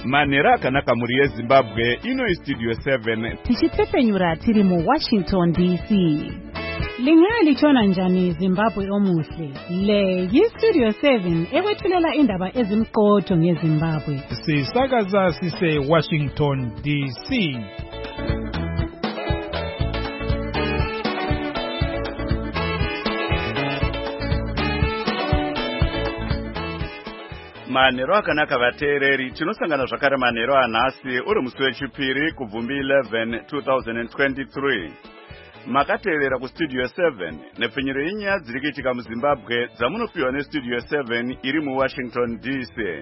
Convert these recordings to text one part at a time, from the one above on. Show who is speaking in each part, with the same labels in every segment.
Speaker 1: manhero akanaka muri yezimbabwe. Ino istudio 7
Speaker 2: tichipfepenyura tiri muWashington DC. Lingalitshona njani Zimbabwe omuhle? Le yistudio 7 ekwethulela indaba ezimqotho ngeZimbabwe.
Speaker 3: Sisakaza sise Washington DC.
Speaker 1: manhero akanaka vateereri. Tinosangana zvakare manhero anhasi uri musi wechipiri kubvumbi 11 2023. Makateerera kustudio 7 nepfenyuro yenyaya dziri kuitika muZimbabwe dzamunopiwa nestudio 7 iri muWashington DC.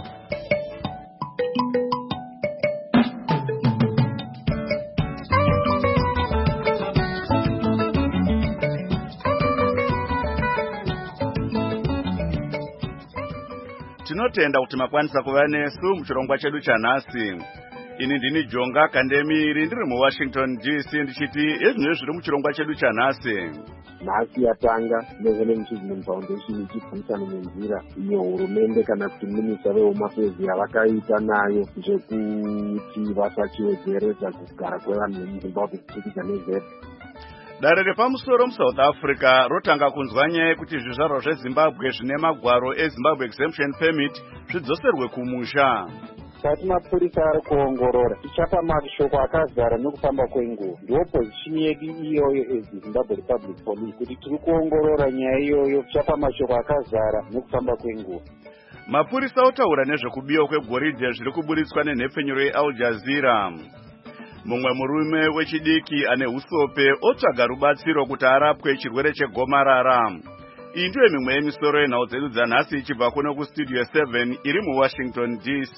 Speaker 1: Tinotenda kuti makwanisa kuva nesu muchirongwa chedu chanhasi. Ini ndini Jonga Kandemiri ndiri muWashington DC ndichiti ezvinhu zviri muchirongwa chedu chanhasi.
Speaker 4: Nhasi yatanga Netherlands Children Foundation ichibvisana nenzira iyo hurumende kana kuti minista veHome Affairs yavakaita nayo zvekuti vasachiwedzeredza kugara kwevanhu vemuZimbabwe kubudikidza neZEP.
Speaker 1: Dare repamusoro muSouth Africa rotanga kunzwa nyaya yekuti zvizvarwa zveZimbabwe zvine magwaro eZimbabwe Exemption Permit zvidzoserwe kumusha.
Speaker 5: Kati mapurisa ari kuongorora tichapa mashoko akazara nekufamba kwenguva. Ndiyo position yedu iyoyo eZimbabwe Republic Police kuti tiri kuongorora nyaya iyoyo tichapa mashoko akazara nekufamba kwenguva.
Speaker 1: Mapurisa otaura nezvekubiwa kwegoridhe zviri kuburitswa nenhepfenyuro yeAl Jazeera. Mumwe murume wechidiki ane usope otsvaga rubatsiro kuti arapwe chirwere chegomarara. Iyi ndiyo mimwe yemisoro yenhau dzedu dzanhasi ichibva kuno kustudio 7 iri muWashington DC.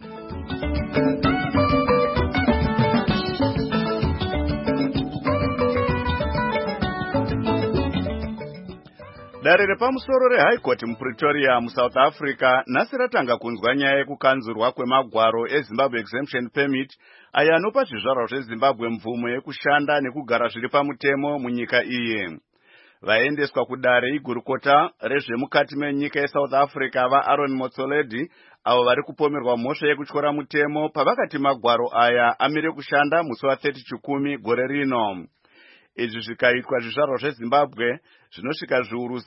Speaker 1: Dare repamusoro reHigh Court muPretoria muSouth Africa nhasi ratanga kunzwa nyaya yekukanzurwa kwemagwaro eZimbabwe Exemption Permit ayo anopa zvizvarwa zveZimbabwe mvumo yekushanda nekugara zviri pamutemo munyika iyi. Vaendeswa kudare igurukota rezvemukati menyika yeSouth Africa vaAaron Motsoaledi avo vari kupomerwa mhosva yekutyora mutemo pavakati magwaro aya amire kushanda musi wa 30 Chikumi gore rino. Izvi zvikaitwa zvizvarwa zveZimbabwe zvinosvika zviuru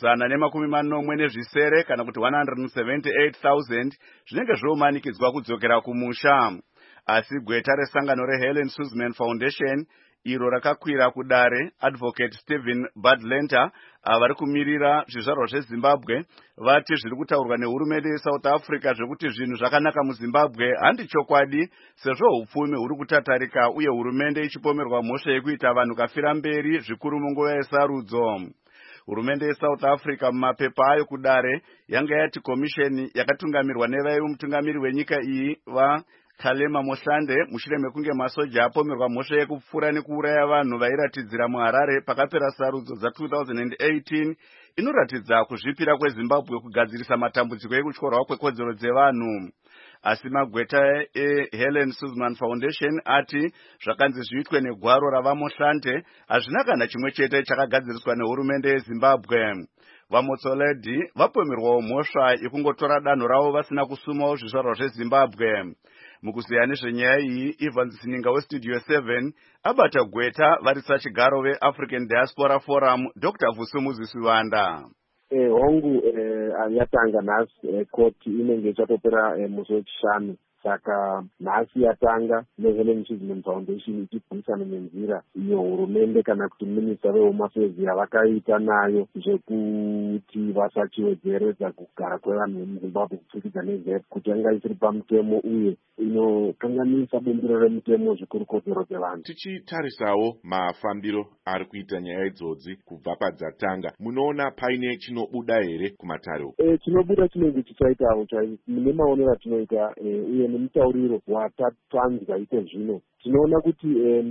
Speaker 1: 140 kana kuti 178,000 zvinenge zvomanikidzwa kudzokera kumusha. Asi gweta resangano reHelen Suzman Foundation iro rakakwira kudare Advocate Stephen Badlenter vari kumirira zvizvarwa zveZimbabwe vati zviri kutaurwa nehurumende yeSouth Africa zvekuti zvinhu zvakanaka muZimbabwe handi chokwadi sezvo upfumi huri kutatarika uye hurumende ichipomerwa mhosva yekuita vanhu kafira mberi zvikuru munguva yesarudzo. Hurumende yeSouth Africa mumapepa ayo kudare yanga yati komisheni yakatungamirwa nemutungamiri wenyika iyi Kgalema Motlanthe mushure mekunge masoja apomerwa mhosva yekupfura nekuuraya vanhu vairatidzira muHarare pakapera sarudzo dza2018 inoratidza kuzvipira kweZimbabwe kugadzirisa matambudziko ekutyorwa kwekodzero dzevanhu. Asi magweta eHelen Suzman Foundation ati zvakanzi zviitwe negwaro ravaMotlanthe hazvina kana chimwe chete chakagadziriswa nehurumende yeZimbabwe. VaMotsoaledi vapomerwawo mhosva yekungotora danho ravo vasina kusumawo zvizvarwa zveZimbabwe. Mukuziya nezvenyaya iyi, Evans Sininga westudio 7 abata gweta varisa chigaro veAfrican Diaspora Forum Dr. Vusumuzi Sivanda.
Speaker 4: Hongu yatanga nhasi koti inenge ichatopera musi wechishanu. Saka nhasi yatanga Netherlands Children Foundation ichibvisana nenzira iyo hurumende kana kuti minista veHome Affairs yavakaita nayo zvekuti vasachiwedzeredza kugara kwevanhu vemuZimbabwe kubudikidza neZEP kuti yanga isiri pamutemo uye inokanganisa bumbiro remutemo zvikuru kodzero dzevanhu.
Speaker 6: Tichitarisawo mafambiro ari kuita nyaya idzodzi kubva padzatanga, munoona paine chinobuda here kumatare uku?
Speaker 4: Chinobuda chinenge chichaitawo nemaonero atinoita uye nemutauriro watatanzwa iko zvino tinoona kuti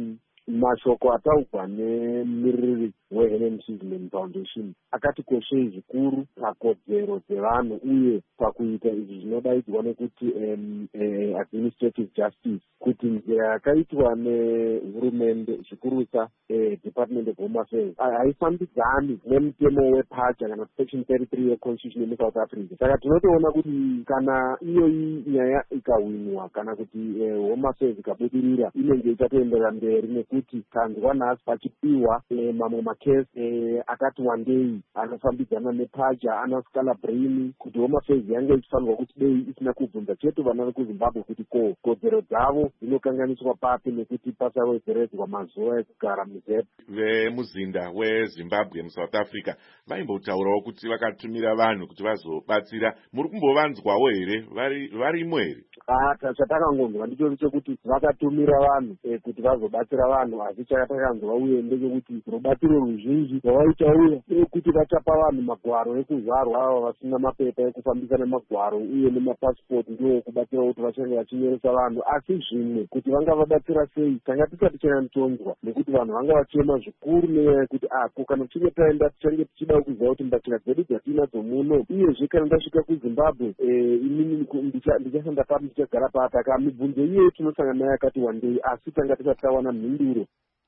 Speaker 4: mashoko ataugwa nemuririri weHelen Suzman Foundation akatikoshei zvikuru pakodzero dzevanhu uye pakuita izvi zvinodaidzwa nekuti administrative justice, kuti nzira yakaitwa nehurumende zvikurusa Department of Home Affairs haifambidzani nemutemo wepacha kana section 33 yeconstitution yemuSouth Africa. Saka tinotoona kuti kana iyoyi nyaya ikahwinwa kana kuti Home Affairs ikabudirira inenge ichatoenderera mberi, nekuti tanzwa nhasi pachipiwa mamwe makesi akati wandei anofambidzana nepacha anaskala brain, kuti Home Affairs yange ichifanirwa kuti dei isina kubvunza chete vana vekuZimbabwe kuti kodzero dzavo dzinokanganiswa papi nekuti pasawedzeredzwa mazuva ekugara muZEP.
Speaker 6: Vemuzinda weZimbabwe muSouth Africa vaimbotaurawo kuti vakatumira vanhu kuti vazobatsira. Muri kumbovanzwawo here varimo here?
Speaker 4: Chatakangonzwa ndicho chekuti vakatumira vanhu kuti vazobatsira vanhu, asi chatakanzwa uye ndechekuti rubatsiro ruzhinji rwavaitauya kuti vachapa vanhu magwaro ekuzvarwa ava vasina mapepa ekufambisa nemagwaro uye nemapasipoti, ndiwo kubatsira kuti vachange vachinyoresa vanhu. Asi zvimwe kuti vanga vabatsira sei tanga tisati chanyatonzwa, nekuti vanhu vanga vachema zvikuru nenyaya yekuti kana tichinge taenda tichange tichida kuziva kuti mbatya dzedu dzatinadzo muno, uyezve kana ndasvika kuZimbabwe inini ndichasanda papi, ndichagara pataka mibvunzo iyoyi tinosangana nayo yakati wandei, asi tanga tisati tawana mhinduro.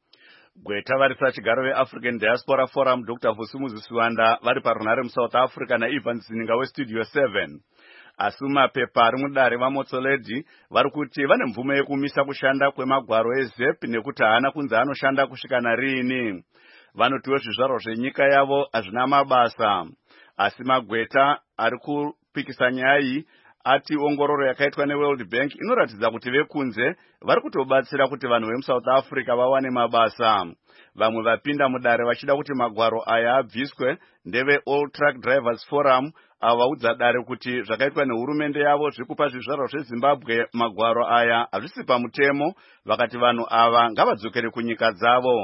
Speaker 1: Gwetavarisa chigaro veAfrican Diaspora Forum Dr. Vusumuzi Siwanda vari parunare muSouth Africa naIvan Zininga weStudio 7. Asi mapepa ari mudare vaMotsoaledi vari kuti vane mvumo yekumisa kushanda kwemagwaro eZEP nekuti haana kunzi anoshanda kusvika nariini. Vanotiwo zvizvarwa zvenyika yavo hazvina mabasa. Asi Magweta ari kupikisa nyaya iyi ati ongororo yakaitwa neWorld Bank inoratidza kuti vekunze vari kutobatsira kuti vanhu vemuSouth Africa vawane mabasa. Vamwe vapinda mudare vachida kuti magwaro aya abviswe ndeve All Truck Drivers Forum, avaudza dare kuti zvakaitwa nehurumende yavo zvikupa zvizvarwa zveZimbabwe magwaro aya hazvisi pamutemo, vakati vanhu ava ngavadzokere kunyika dzavo.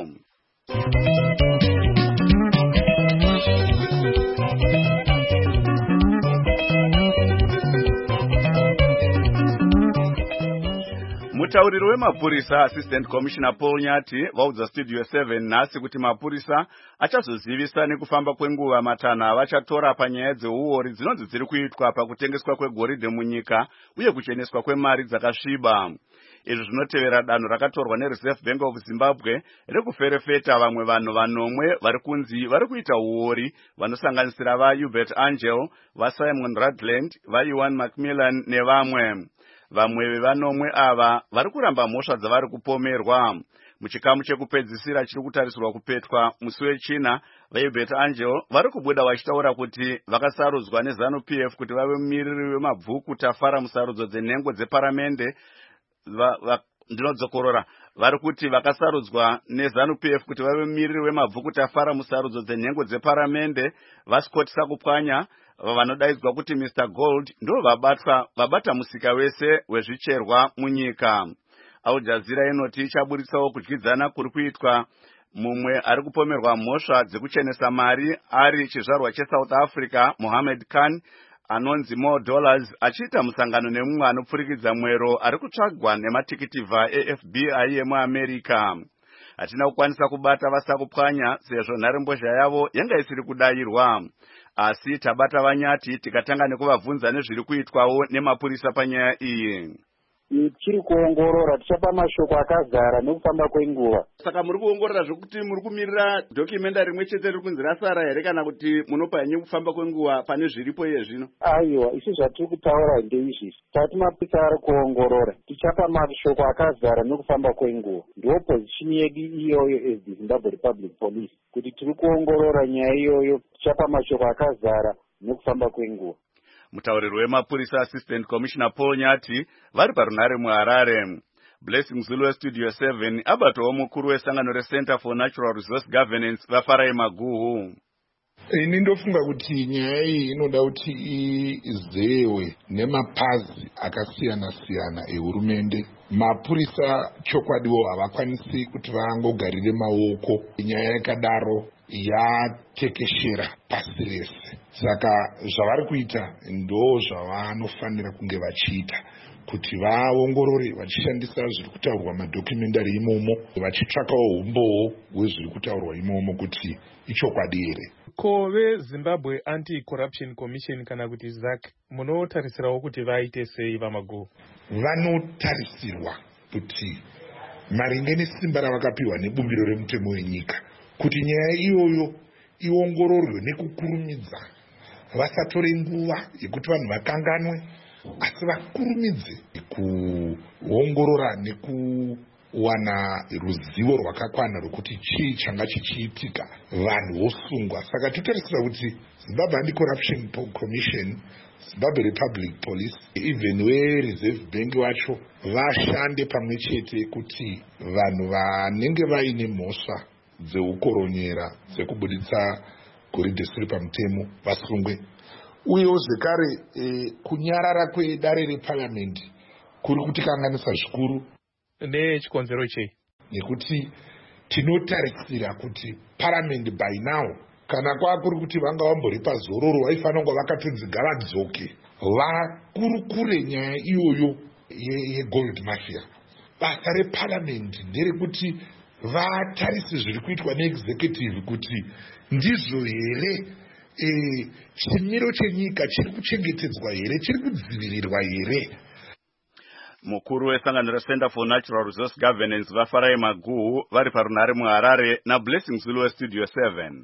Speaker 1: Mutauriri wemapurisa Assistant Commissioner Paul Nyati vaudza Studio 7 nhasi kuti mapurisa achazozivisa nekufamba kwenguva matanho avachatora panyaya dzeuori dzinonzi dziri kuitwa pakutengeswa kwegoridhe munyika uye kucheneswa kwemari dzakasviba. Izvi zvinotevera danho rakatorwa neReserve Bank of Zimbabwe rekuferefeta vamwe vanhu vanomwe vari kunzi vari kuita uori, vanosanganisira vaHubert Angel, vaSimon Radland, vaIwan Macmillan nevamwe. Vamwe vevanomwe ava vari kuramba mhosva dzavari kupomerwa. Muchikamu chekupedzisira chiri kutarisirwa kupetwa musi weChina, vaHubert Angel vari kubuda vachitaura kuti vakasarudzwa neZANU-PF kuti vave mumiriri wemabvuku tafara musarudzo dzenhengo dzeparamende. Ndinodzokorora, vari kuti vakasarudzwa neZANU-PF kuti vave mumiriri wemabvuku tafara musarudzo dzenhengo dzeparamende vaScott Sakupwanya, vanodaidzwa kuti Mr. Gold, ndo vabata musika wese wezvicherwa munyika. Al Jazeera inoti ichaburitsawo kudyidzana kuri kuitwa mumwe ari kupomerwa mhosva dzekuchenesa mari ari chizvarwa cheSouth Africa, Mohammed Khan, anonzi More Dollars, achiita musangano nemumwe anopfurikidza mwero ari kutsvagwa nematikitivha eFBI yemuAmerica. Hatina kukwanisa kubata vaSakupwanya sezvo nharembozha yavo yanga isiri kudayirwa. Asi tabata Vanyati tikatanga nekuvabvunza nezviri kuitwawo nemapurisa panyaya iyi.
Speaker 5: Chiri kuongorora, tichapa mashoko akazara nekufamba kwenguva.
Speaker 1: Saka muri kuongorora zvokuti muri kumirira dokumenda rimwe chete riri kunzi rasara here, kana kuti munopa henyu kufamba kwenguva pane zviripo iye zvino?
Speaker 5: Aiwa, isi zvatiri kutaura ndeizvi. Tati mapurisa ari kuongorora, tichapa mashoko akazara nekufamba kwenguva. Ndiyo position yedu iyoyo as the Zimbabwe Republic Police, kuti tiri kuongorora nyaya iyoyo, tichapa mashoko akazara nekufamba kwenguva.
Speaker 1: Mutauriri wemapurisa Assistant Commissioner Paul Nyati vari parunare muHarare. Blessing Zulu weStudio 7 abatowo mukuru wesangano reCenter for Natural Resource Governance vaFarai Maguhu.
Speaker 7: Ini ndofunga kuti nyaya iyi inoda kuti izewe nemapazi akasiyana-siyana ehurumende. Mapurisa chokwadiwo havakwanisi kuti vangogarire maoko. Nyaya yakadaro yatekeshera pasi rese. Saka zvavari kuita ndo zvavanofanira kunge vachiita. kuti vaongorore vachishandisa zviri kutaurwa madhokumentari imomo, vachitsvakawo umbowo hwezviri kutaurwa imomo kuti ichokwadi here.
Speaker 3: Ko veZimbabwe Anti-Corruption Commission kana kuti ZAC munotarisirawo kuti vaite sei vamago?
Speaker 7: Vanotarisirwa kuti maringe nesimba ravakapiwa nebumbiro remutemo wenyika kuti nyaya iyoyo iongororwe nekukurumidza, vasatore nguva yekuti vanhu vakanganwe, asi vakurumidze kuongorora nekuwana ruzivo rwakakwana rwekuti chii changa chichiitika, vanhu vosungwa. Saka totarisira kuti Zimbabwe Anti-Corruption Commission, Zimbabwe Republic Police, even weReserve Bank wacho vashande pamwe chete kuti vanhu vanenge vaine mhosva dzeukoronyera dzekubuditsa goridhe risiri pamutemo vasungwe. Uyewo zvekare kunyarara kwedare reparliamendi kuri kutikanganisa zvikuru.
Speaker 3: Nechikonzero chei?
Speaker 7: Nekuti tinotarisira kuti parliament by now, kana kwakuri kuti vanga vambori pazororo, vaifanira kunge vakatonzi ngavadzoke vakurukure nyaya iyoyo yegold mafia. Basa reparliament nderekuti vatarise zviri kuitwa neexecutive kuti ndizvo here chimiro chenyika chiri kuchengetedzwa here, chiri kudzivirirwa here.
Speaker 1: Mukuru wesangano reCenter for Natural Resource Governance vaFarai Maguhu vari parunhare muHarare naBlessing Zulu weStudio 7.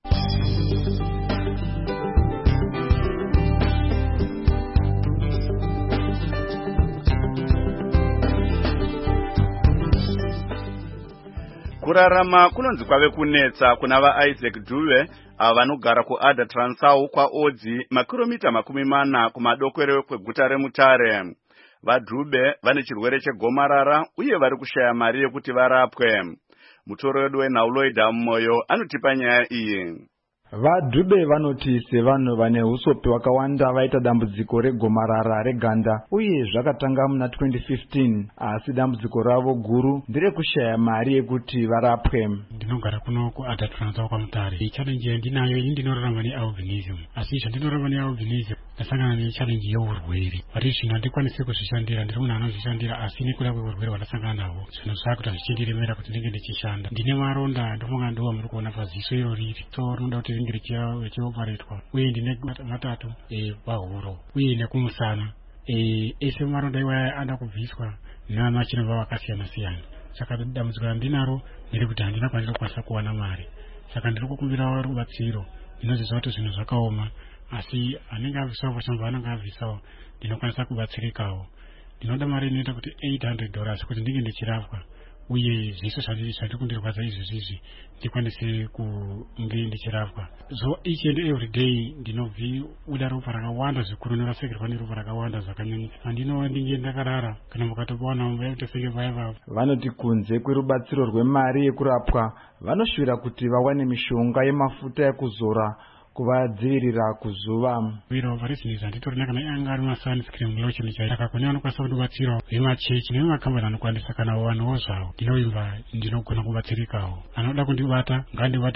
Speaker 1: Kurarama kunonzi kwave kunetsa kuna vaIsaac Dube ava vanogara kuAdha Transau kwaodzi makiromita 40 kumadokero kweguta reMutare. VaDube vane chirwere chegomarara uye vari kushaya mari yekuti varapwe. Mutoro wedu weNauloida Moyo anotipa nyaya iyi.
Speaker 8: VaDube vanoti sevanhu vane usope hwakawanda vaita dambudziko regomarara reganda uye zvakatanga muna 2015, asi dambudziko ravo guru nderekushaya mari yekuti varapwe.
Speaker 9: Ndinogara kuno kuAdha Transau kwaMutare. Challenge yandinayo ini ndinorarama nealbinism, asi zvandinorarama nealbinism ndasangana nechallenge yeurwere. Vari zvino handikwanisi kuzvishandira, ndiri munhu anozvishandira, asi nekuda kweurwere hwandasangana nahwo zvinhu zvakuita zvichindiremera kuti ndinge ndichishanda. Ndine maronda ndofunga ndiwo muri kuona paziso iro riri, so rinoda kuti ringe richioparetwa, uye ndine matatu pahuro uye nekumusana. Ese maronda iwaya ada kubviswa namachinova vakasiyana siyana. Saka dambudziko randinaro nderekuti handina kwandinokwanisa kuwana mari, saka ndiri kukumbira rubatsiro. Ndinoziva kuti zvinhu zvakaoma, asi anenge abvisawo pachamba anenge abvisawo ndinokwanisa kubatsirikawo. Ndinoda mari inoita kuti $800 kuti ndinge ndichirapwa, uye zvese zvandiri kundirwadza izvizvi ndikwanise kunge ndichirapwa. So each and every day ndinobvuda ropa rakawanda zvikuru, ndirasekerwa neropa rakawanda zvakanyanya. Handinova ndinge ndakarara kana mukatopawana mumba yekuti senge vaiva.
Speaker 8: Vanoti kunze kwerubatsiro rwemari yekurapwa, vanoshuvira kuti vawane mishonga yemafuta ekuzora kuvadzivirira kuzuva.
Speaker 9: Viro varizvinhu zvanditorina kana anga ari masunscreen lotion chaiyo. Saka kune vanokwanisa kubatsirawo vemachechi nevemakambani anokwanisa, kana vanhuwo zvavo ndinovimba ndinogona kubatsirikawo. Anoda kundibata ngandibate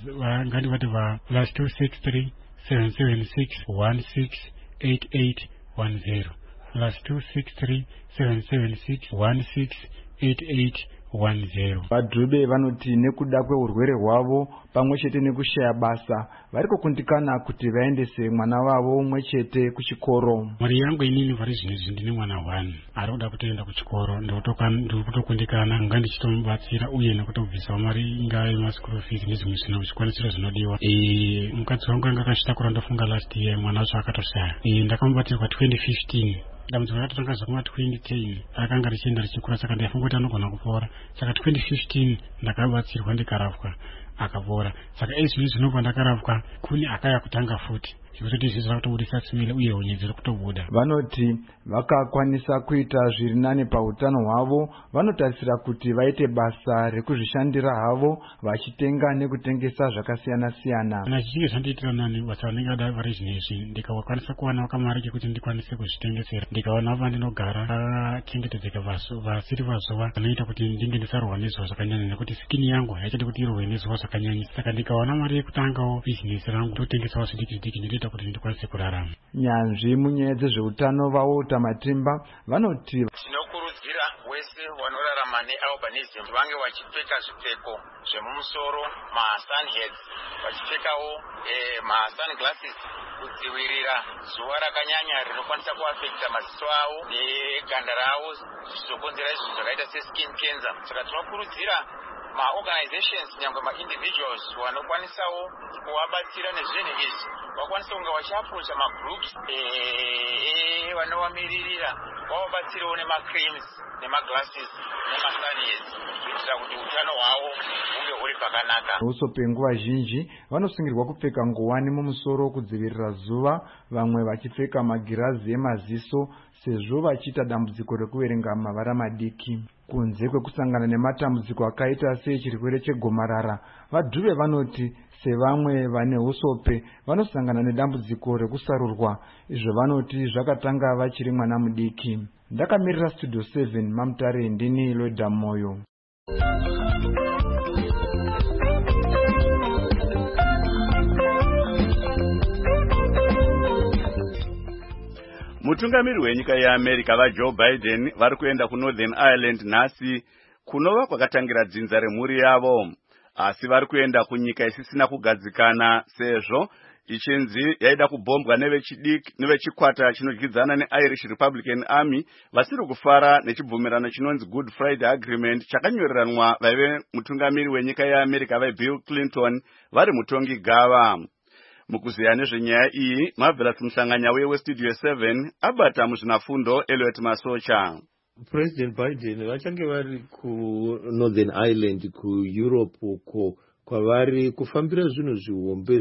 Speaker 9: +263 776 168810 +263 776 168810.
Speaker 8: VaDube vanoti nekuda kweurwere hwavo pamwe chete nekushaya basa vari kukundikana kuti vaendese mwana wavo umwe chete kuchikoro.
Speaker 9: Mari yangu inini vari zvinezvi ndine mwana 1 ari kuda kutoenda kuchikoro, ndiri kutokundikana ngandichitomubatsira uye nekutobvisa mari ingaa yemaschool fees nezvimwe zvikwanisiro zvinodiwa. Mukadzi wangu anga akazvitakura ndofunga last year mwana wacho akatoshaya. Ndakamubatsirwa 2015. Dambudziko rakatotanga zvakuma 2010 akanga richienda richikura, saka ndaifunga kuti anogona kupora. Saka 2015 ndakabatsirwa ndikarapwa akapora. Saka izvi zvinobva ndakarapwa kune akaya kutanga futi, zvekuti izvi zvakutobudisa simile uye honye dziri kutobuda.
Speaker 8: Vanoti vakakwanisa kuita zviri nani pautano hwavo, vanotarisira kuti vaite basa rekuzvishandira havo vachitenga nekutengesa zvakasiyana siyana.
Speaker 9: Kana zvichinge zvandiitira nani basa vanenge vada vari zvinezvi, ndikakwanisa kuwana kamari kekuti ndikwanise kuzvitengesera, ndikaona vandinogara vakachengetedzeka vasiri vazuva vanoita kuti ndinge ndisarwa nezuva zvakanyanya, nekuti skini yangu haichadi kuti irwe nezuva zvakanyanya. zvakanyanyisa. Saka ndikawana mari yekutangawo bizinesi rangu ndotengesawo zvidiki zvidiki zvinoita kuti ndikwanise kurarama.
Speaker 8: Nyanzvi munyaya dzezveutano vaota Matimba vanoti
Speaker 10: tinokurudzira wese vanorarama nealbinism vange vachipfeka zvipfeko zvemumusoro, masunheads, vachipfekawo masunglasses kudzivirira zuva rakanyanya rinokwanisa kuafekta maziso avo neganda ravo zvichizokonzera izvi zvakaita seskin cancer. Saka tinokurudzira maorganizations nyangwe maindividuals vanokwanisawo kuvabatsira nezvinhu izvi vakwanisa kunge vachiaprocha magroups vanovamiririra vavabatsirewo nemacreams nemaglasses nemasunheads kuitira kuti utano hwavo hunge huri pakanaka.
Speaker 8: Uso penguva zhinji vanosungirwa kupfeka nguwani mumusoro kudzivirira zuva, vamwe vachipfeka magirazi emaziso sezvo vachiita dambudziko rekuverenga mavara madiki. Kunze kwekusangana nematambudziko akaita sechirwere chegomarara, vadhuve vanoti sevamwe vane usope vanosangana nedambudziko rekusarurwa, izvo vanoti zvakatanga vachiri mwana mudiki. Ndakamirira Studio 7 Mamutare, ndini Loida Moyo.
Speaker 1: Mutungamiri wenyika yeAmerica vaJoe Biden vari kuenda kuNorthern Ireland nhasi kunova kwakatangira dzinza remhuri yavo, asi vari kuenda kunyika isisina kugadzikana sezvo ichinzi yaida kubhombwa nevechikwata chinodyidzana neIrish Republican Army vasiri kufara nechibvumirano chinonzi Good Friday Agreement chakanyoreranwa vaive mutungamiri wenyika yeAmerica vaBill Clinton vari mutongi gava. Mukuziya nezvenyaya iyi, Marvelous Musanganyauye weStudio 7 abata muzvinafundo Elliot Masocha.
Speaker 11: President Biden vachange vari kuNorthern Ireland kuEurope uko kwavari kufambira zvinhu zvihombe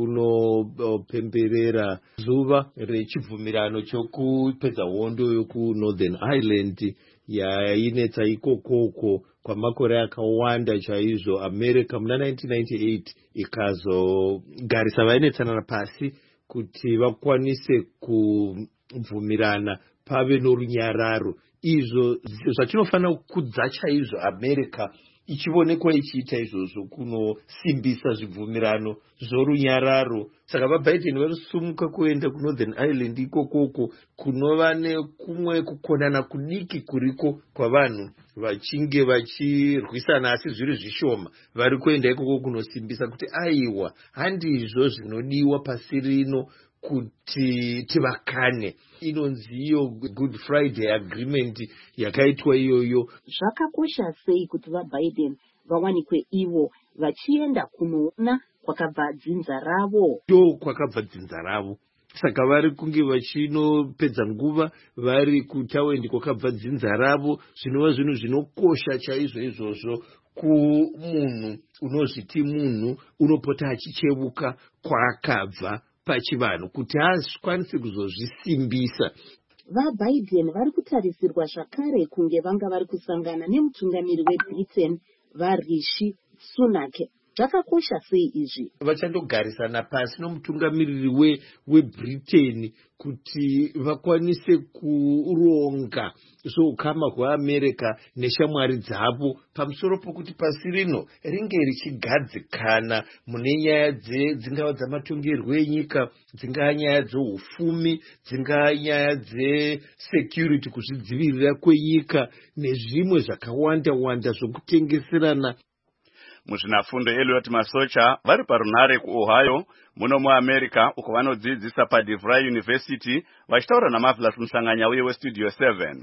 Speaker 11: zvokunopemberera zuva rechibvumirano chokupedza hondo yokuNorthern Ireland yainetsa ikokoko kwamakore akawanda chaizvo. America muna 1998 ikazogarisa vainetsanana pasi kuti vakwanise kubvumirana pave norunyararo. Izvo zvatinofanira kukudza chaizvo America ichionekwa ichiita izvozvo kunosimbisa zvibvumirano zvorunyararo. Saka vaBiden varisumuka kuenda kuNorthern Ireland ikokoko kunova nekumwe kukonana kudiki kuriko kwavanhu vachinge vachirwisana asi zviri zvishoma. Vari kuenda ikoko kunosimbisa kuti aiwa handizvo zvinodiwa pasi rino kuti tivakane. Inonziyo Good Friday Agreement yakaitwa iyoyo.
Speaker 12: Zvakakosha sei kuti vaBiden vawanikwe ivo vachienda kunoona kwakabva dzinza ravo?
Speaker 11: Kwakabva dzinza ravo. Saka vari kunge vachinopedza nguva vari kutawendi kwakabva dzinza ravo, zvinova zvinhu zvinokosha chaizvo izvozvo kumunhu unozviti munhu unopota achicheuka kwaakabva pachivanhu kuti akwanise kuzozvisimbisa.
Speaker 12: VaBiden vari kutarisirwa zvakare kunge vanga vari kusangana nemutungamiri weBritain vaRishi Sunak. Zvakakosha sei izvi?
Speaker 11: Vachandogarisana pasi nomutungamiriri weBritain kuti vakwanise kuronga zvoukama hweAmerica neshamwari dzavo pamusoro pokuti pasi rino ringe richigadzikana mune nyaya dzingava dzamatongerwo enyika, dzingava nyaya dzoufumi, dzingava nyaya dzesecurity, kuzvidzivirira kwenyika nezvimwe zvakawanda-wanda zvokutengeserana.
Speaker 1: Muzvinafundo Elliot Masocha vari parunare kuOhio muno muAmerica uko vanodzidzisa paDeVry University vachitaura naMarvelous Musanganyauye weStudio 7.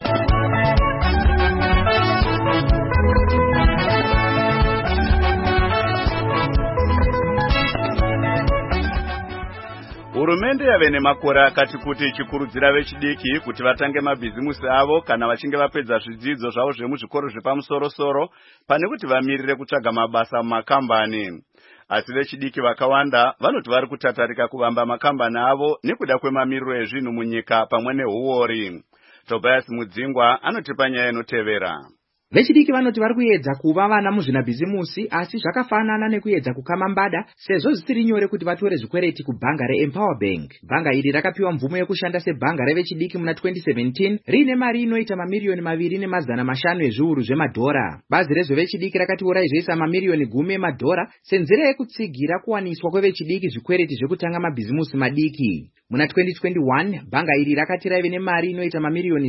Speaker 1: Hurumende yave nemakore akati kuti ichikurudzira vechidiki kuti vatange mabhizimusi avo kana vachinge vapedza zvidzidzo zvavo zvemuzvikoro zvepamusoro-soro pane kuti vamirire kutsvaga mabasa mumakambani. Asi vechidiki vakawanda vanoti vari kutatarika kuvamba makambani avo nekuda kwemamiriro ezvinhu munyika pamwe nehuori. Tobias Mudzingwa anotipa nyaya inotevera.
Speaker 13: Vechidiki vanoti vari kuedza kuva vana muzvinabhizimusi, asi zvakafanana nekuedza kukama mbada, sezvo zvisiri nyore kuti vatore zvikwereti kubhanga reEmpower Bank. Bhanga iri rakapiwa mvumo yekushanda sebhanga revechidiki muna 2017 riine mari inoita mamiliyoni 2.5 ezviuru zvemadhora. Bazi rezvevechidiki rakati raizvoisa mamiliyoni 10 emadhora senzira yekutsigira kuwaniswa kwevechidiki zvikwereti zvekutanga mabhizimusi madiki. Muna 2021 bhanga iri rakati raive nemari inoita mamiliyoni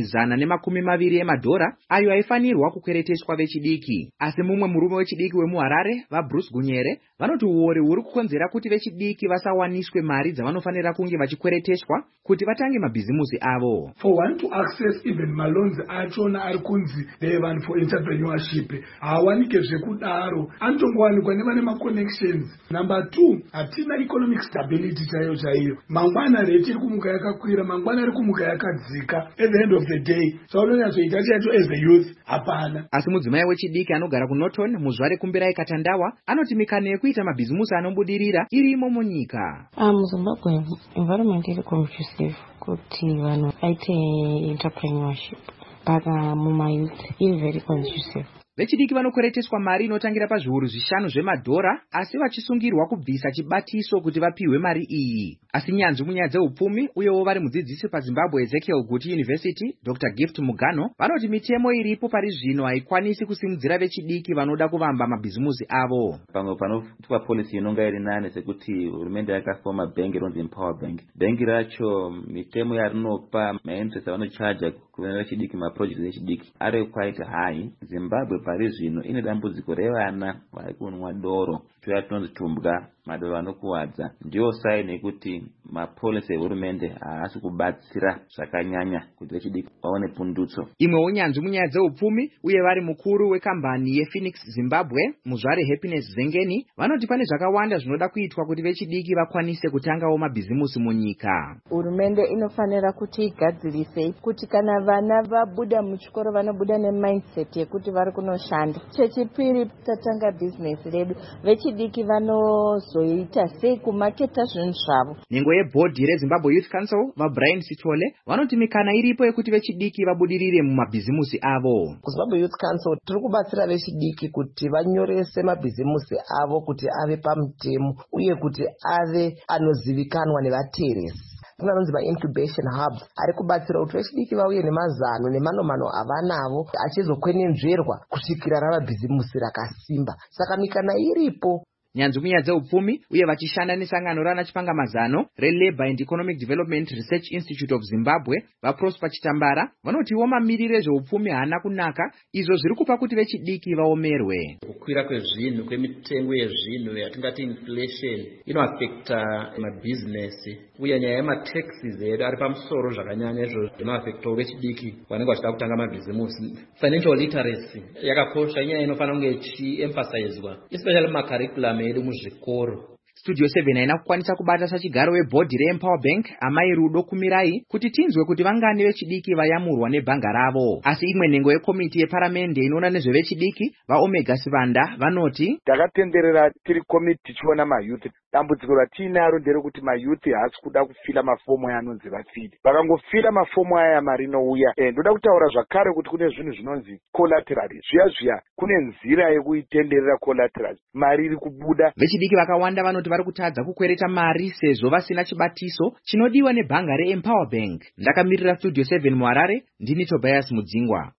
Speaker 13: 120 emadhora ayo aifanirwa kukwereteswa vechidiki. Asi mumwe murume wechidiki wemuHarare, vaBruce Gunyere, vanoti uori huri kukonzera kuti vechidiki vasawaniswe mari dzavanofanira kunge vachikwereteswa kuti vatange mabhizimusi avo.
Speaker 14: For one to access even maloans achona ari kunzi vanhu for entrepreneurship hawanike zvekudaro, anotongowanikwa nevane maconnections. Number 2, hatina economic stability chaiyo. Mangwana rate iri kumuka yakakwira, mangwana iri kumuka yakadzika. At the end of the day, saunonyatsoita chacho as a youth hapana.
Speaker 13: Asi mudzimai wechidiki anogara kuNorton muzvare Kumbirai Katandawa anoti mikana yekuita mabhizimusi anobudirira irimo munyika.
Speaker 15: MuZimbabwe environment iri conducive kuti vanhu vaite entrepreneurship, but mumayouth iri very conducive.
Speaker 13: Vechidiki vanokwereteswa mari inotangira pazviuru 5 zvemadhora, asi vachisungirwa kubvisa chibatiso kuti vapiwe mari iyi. Asi nyanzvi munyaya dzeupfumi uyewo vari mudzidzisi paZimbabwe Ezekiel Guti University, Dr. Gift Mugano, vanoti mitemo iripo pari zvino haikwanisi kusimudzira vechidiki vanoda kuvamba mabhizimusi avo.
Speaker 16: Pamwe panoitwa policy inonga iri nane sekuti hurumende yakafoma bhengi ronzi Empower Bank. Bhengi racho mitemo yarinopa mainterest avanochaja kuvana vechidiki maprojects echidiki ari quite high. Zimbabwe pari zvino ine dambudziko revana vari kunwa doro, yatinonzi tumbwa, madoro anokuwadza. Ndiyo saini yekuti mapolisi ehurumende haasi kubatsira zvakanyanya kuti vechidiki vaone pundutso.
Speaker 13: Imwewo nyanzvi munyaya dzeupfumi uye vari mukuru wekambani yePhoenix Zimbabwe, muzvare Happiness Zengeni, vanoti pane zvakawanda zvinoda kuitwa kuti vechidiki vakwanise kutangawo mabhizimusi munyika.
Speaker 17: Hurumende inofanira kuti igadzirise kuti kana vana vabuda muchikoro vanobuda nemindset yekuti vari kunoshanda. Chechipiri, tatanga business redu, vechidiki vanozoita sei kumaketa zvinhu zvavo.
Speaker 13: Nyengo yebhodhi reZimbabwe Youth Council, vaBrian Sitole, vanoti mikana iripo yekuti vechidiki vabudirire mumabhizimusi avo.
Speaker 18: KuZimbabwe Youth Council tiri kubatsira vechidiki kuti vanyorese mabhizimusi avo kuti ave pamutemo uye kuti ave anozivikanwa nevateresi. Kuna nonzi incubation hub ari kubatsira kuti vechidiki vauye nemazano nemanomano avanavo achizokwenenzverwa kusvikira rava bhizimusi rakasimba. Saka mikana iripo.
Speaker 13: Nyanzvi munyaya dzeupfumi uye vachishanda nesangano rana chipangamazano reLabour and Economic Development Research Institute of Zimbabwe, vaProsper Chitambara, vanotiwo mamiriro ezveupfumi haana kunaka, izvo zviri kupa kuti vechidiki vaomerwe.
Speaker 19: Kukwira kwezvinhu, kwemitengo yezvinhu yatingati inflation inoafekta mabhizinesi uye nyaya yemataxes edu ari pamusoro zvakanyanya, izvo zvinoafektawo vechidiki vanenge vachida kutanga mabhizimusi. Financial literacy yakakosha, inyaya inofanira kunge ichiemphasizwa especially mumakarikulam edu muzvikoro.
Speaker 13: Studio 7 haina kukwanisa kubata sachigaro webhodhi reEmpower Bank, Amai Rudo Kumirai, kuti tinzwe kuti vangani vechidiki vayamurwa nebhanga ravo. Asi imwe nhengo yekomiti yeparamende inoona nezvevechidiki, vaOmega Sivanda, vanoti
Speaker 20: takatenderera tiri komiti tichiona mayouth. Dambudziko ratinaro nderekuti mayouth haasi kuda kufila mafomu anonzi vafile. Vakangofila mafomu aya mari inouya. Ndoda kutaura zvakare kuti kune zvinhu zvinonzi collateral. Zviya kune nzira yekuitenderera collateral. Mari iri kubuda.
Speaker 13: Vechidiki vakawanda vanoti vari kutadza kukwereta mari sezvo vasina chibatiso chinodiwa nebhanga reEmpower Bank. Ndakamirira Studio 7 muHarare, ndini Tobias Mudzingwa.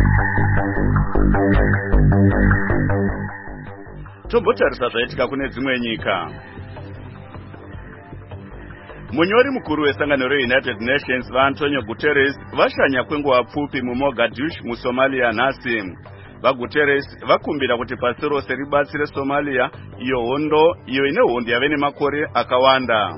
Speaker 1: Tombotarisa zvaitika kune dzimwe nyika. Munyori mukuru wesangano reUnited Nations vaAntonio Guterres vashanya kwenguva pfupi muMogadishu muSomalia nhasi. VaGuterres vakumbira kuti pasi rose ribatsire Somalia, iyo ine hondo yave nemakore akawanda.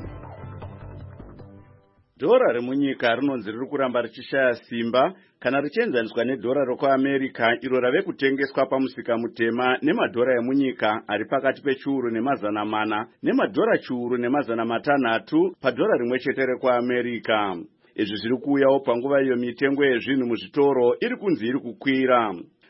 Speaker 1: Dhora remunyika rinonzi riri kuramba richishaya simba kana richienzaniswa nedhora rekuAmerica iro rave kutengeswa pamusika mutema nemadhora emunyika ari pakati pechiuru ne400 nemadhora chiuru ne600 padhora rimwe chete rekuAmerica. Izvi zviri kuuyawo panguva iyo mitengo yezvinhu muzvitoro iri kunzi iri kukwira.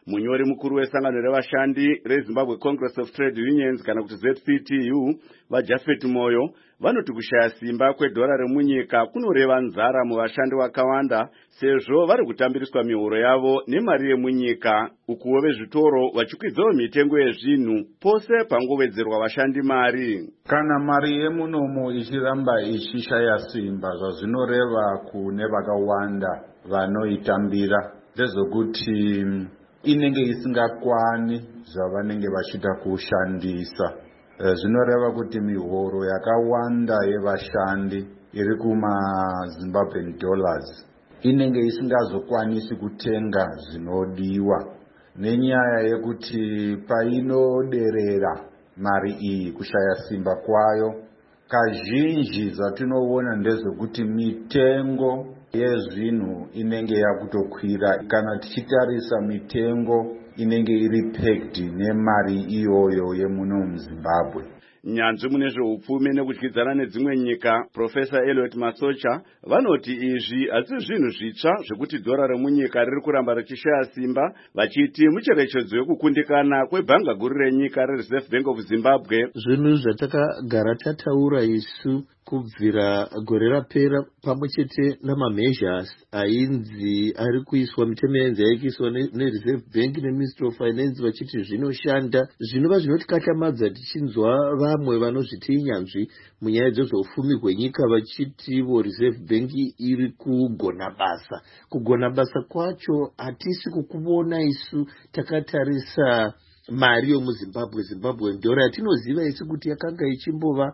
Speaker 1: Munyori mukuru wesangano revashandi reZimbabwe Congress of Trade Unions kana kuti ZPTU vaJafet Moyo vanoti kushaya simba kwedhora remunyika kunoreva nzara muvashandi vakawanda sezvo vari kutambiriswa mihoro yavo nemari yemunyika, ukuwo vezvitoro vachikwidzawo mitengo yezvinhu pose pangovedzerwa vashandi mari.
Speaker 21: Kana mari yemunomo ichiramba ichishaya simba zvazvinoreva kune vakawanda vanoitambira ndezvokuti inenge isingakwani zvavanenge vachida kushandisa. Zvinoreva kuti mihoro yakawanda yevashandi iri kumaZimbabwean dollars inenge isingazokwanisi kutenga zvinodiwa nenyaya yekuti painoderera mari iyi kushaya simba kwayo. Kazhinji zvatinoona ndezvekuti mitengo yezvinhu inenge yakutokwira kana tichitarisa mitengo inenge iri pegged nemari iyoyo yemuno muZimbabwe.
Speaker 1: Nyanzvi mune zveupfumi nekudyidzana nedzimwe nyika, Profesa Elliot Masocha vanoti izvi hasi zvinhu zvitsva zvekuti dhora remunyika riri kuramba richishaya simba, vachiti mucherechedzo wekukundikana kwebhanga guru renyika reReserve Bank of Zimbabwe.
Speaker 11: Zvinhu zvatakagara tataura isu kubvira gore rapera pamwe chete namamezhasi ainzi ari kuiswa mitemo yenzi yaikuiswa neReserve Bank neMinistry of Finance vachiti zvinoshanda, zvinova zvinotikachamadza tichinzwa vamwe vanozviti inyanzvi munyaya dzezveupfumi hwenyika vachitivo Reserve Bank iri kugona basa. Kugona basa kwacho hatisi kukuvona isu takatarisa mari yomuZimbabwe, Zimbabwean dollar yatinoziva isu kuti yakanga ichimbova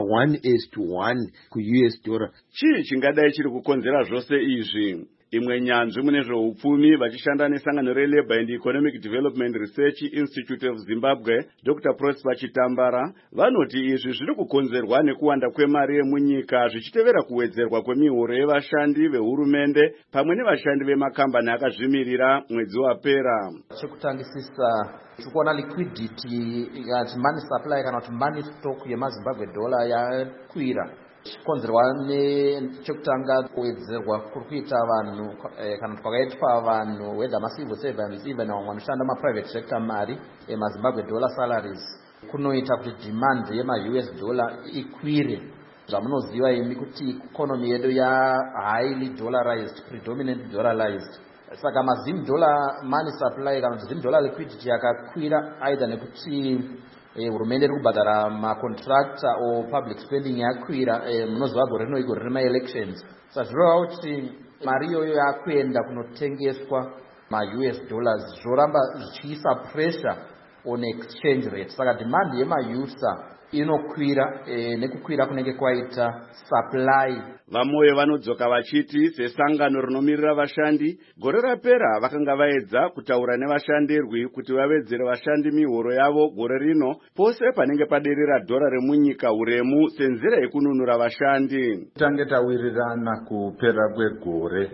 Speaker 11: pa1:1 kuUS dollar.
Speaker 1: Chii chingadai chiri kukonzera zvose izvi? Imwe nyanzvi mune zveupfumi vachishanda nesangano reLabour and Economic Development Research Institute of Zimbabwe, Dr. Prosper Chitambara, vanoti izvi zviri kukonzerwa nekuwanda kwemari yemunyika zvichitevera kuwedzerwa kwemihoro yevashandi vehurumende pamwe nevashandi vemakambani akazvimirira mwedzi wapera.
Speaker 19: Chekutangisisa tikuona liquidity ikati money supply kana kuti money stock yemaZimbabwe dollar yakwira. Chikonzerwa nechekutanga kuwedzerwa kuri kuita vanhu kana kwakaitwa vanhu whether civil servants even vamwe vanoshanda maprivate sector mari emaZimbabwe dollar salaries kunoita kuti demand yemaUS dollar ikwire. Zvamunoziva imi kuti economy yedu highly dollarized, predominantly dollarized. Saka mazim dollar money supply kana kuti zim dollar liquidity yakakwira either nekuti hurumende iri kubhadhara macontractor o public spending yakwira munoziva gore rino igore rema-elections. Saka zvirova kuti mari iyoyo yakuenda kunotengeswa maUS dollars zvoramba zvichiisa pressure on exchange rate. Saka demand yemaUSA inokwira nekukwira kunenge kwaita supply.
Speaker 1: Vamoyo vanodzoka vachiti sesangano rinomirira vashandi gore rapera vakanga vaedza kutaura nevashandirwi kuti vavedzere vashandi mihoro yavo gore rino pose panenge paderera dhora remunyika uremu senzira yekununura vashandi.
Speaker 21: Tange tawirirana kupera kwegore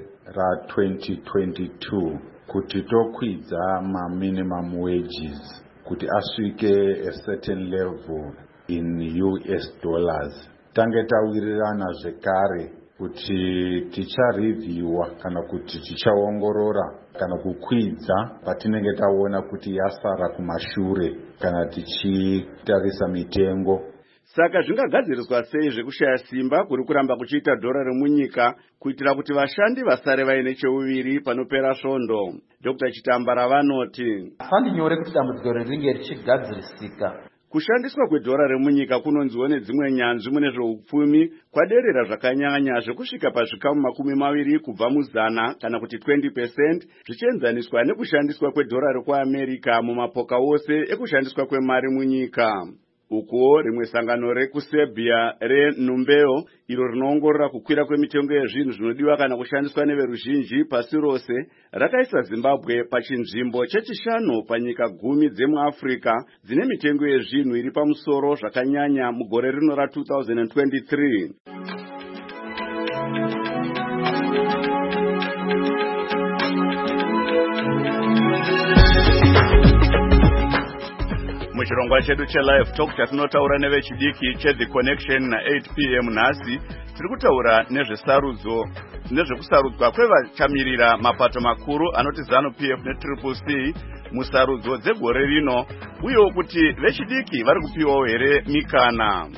Speaker 21: ra2022 kuti tokwidza minimum wages kuti asvike a certain level in US dollars. Tange tawirirana zvekare kuti ticharevhiwa kana kuti tichaongorora kana kukwidza patinenge taona kuti yasara kumashure kana tichitarisa mitengo.
Speaker 1: Saka zvingagadziriswa sei zvekushaya simba kuri kuramba kuchiita dhora remunyika kuitira kuti vashandi vasare vaine cheuviri panopera svondo? Dr. Chitambara vanoti
Speaker 19: handi nyore kuti dambudziko ringe richigadzirisika.
Speaker 1: Kushandiswa kwedhora remunyika kunonziwa nedzimwe nyanzvi mune zveupfumi kwaderera zvakanyanya zvekusvika pazvikamu 20 kubva muzana kana kuti 20% zvichienzaniswa nekushandiswa kwedhora rekuAmerica mumapoka ose ekushandiswa kwemari munyika. Uko rimwe sangano rekuSerbia reNumbeo iro rinoongorora kukwira kwemitengo yezvinhu zvinodiwa kana kushandiswa neveruzhinji pasi rose rakaisa Zimbabwe pachinzvimbo chechishanu panyika 10 dzemuAfrica dzine mitengo yezvinhu iri pamusoro zvakanyanya mugore rino ra2023. Muchirongwa chedu cheLive Talk chatinotaura nevechidiki cheThe Connection na 8 p.m. nhasi tiri kutaura nezvesarudzo nezvekusarudzwa kwevachamirira mapato makuru anoti ZANU-PF neTriple C musarudzo dzegore rino, uyewo kuti vechidiki vari kupiwawo here mikana.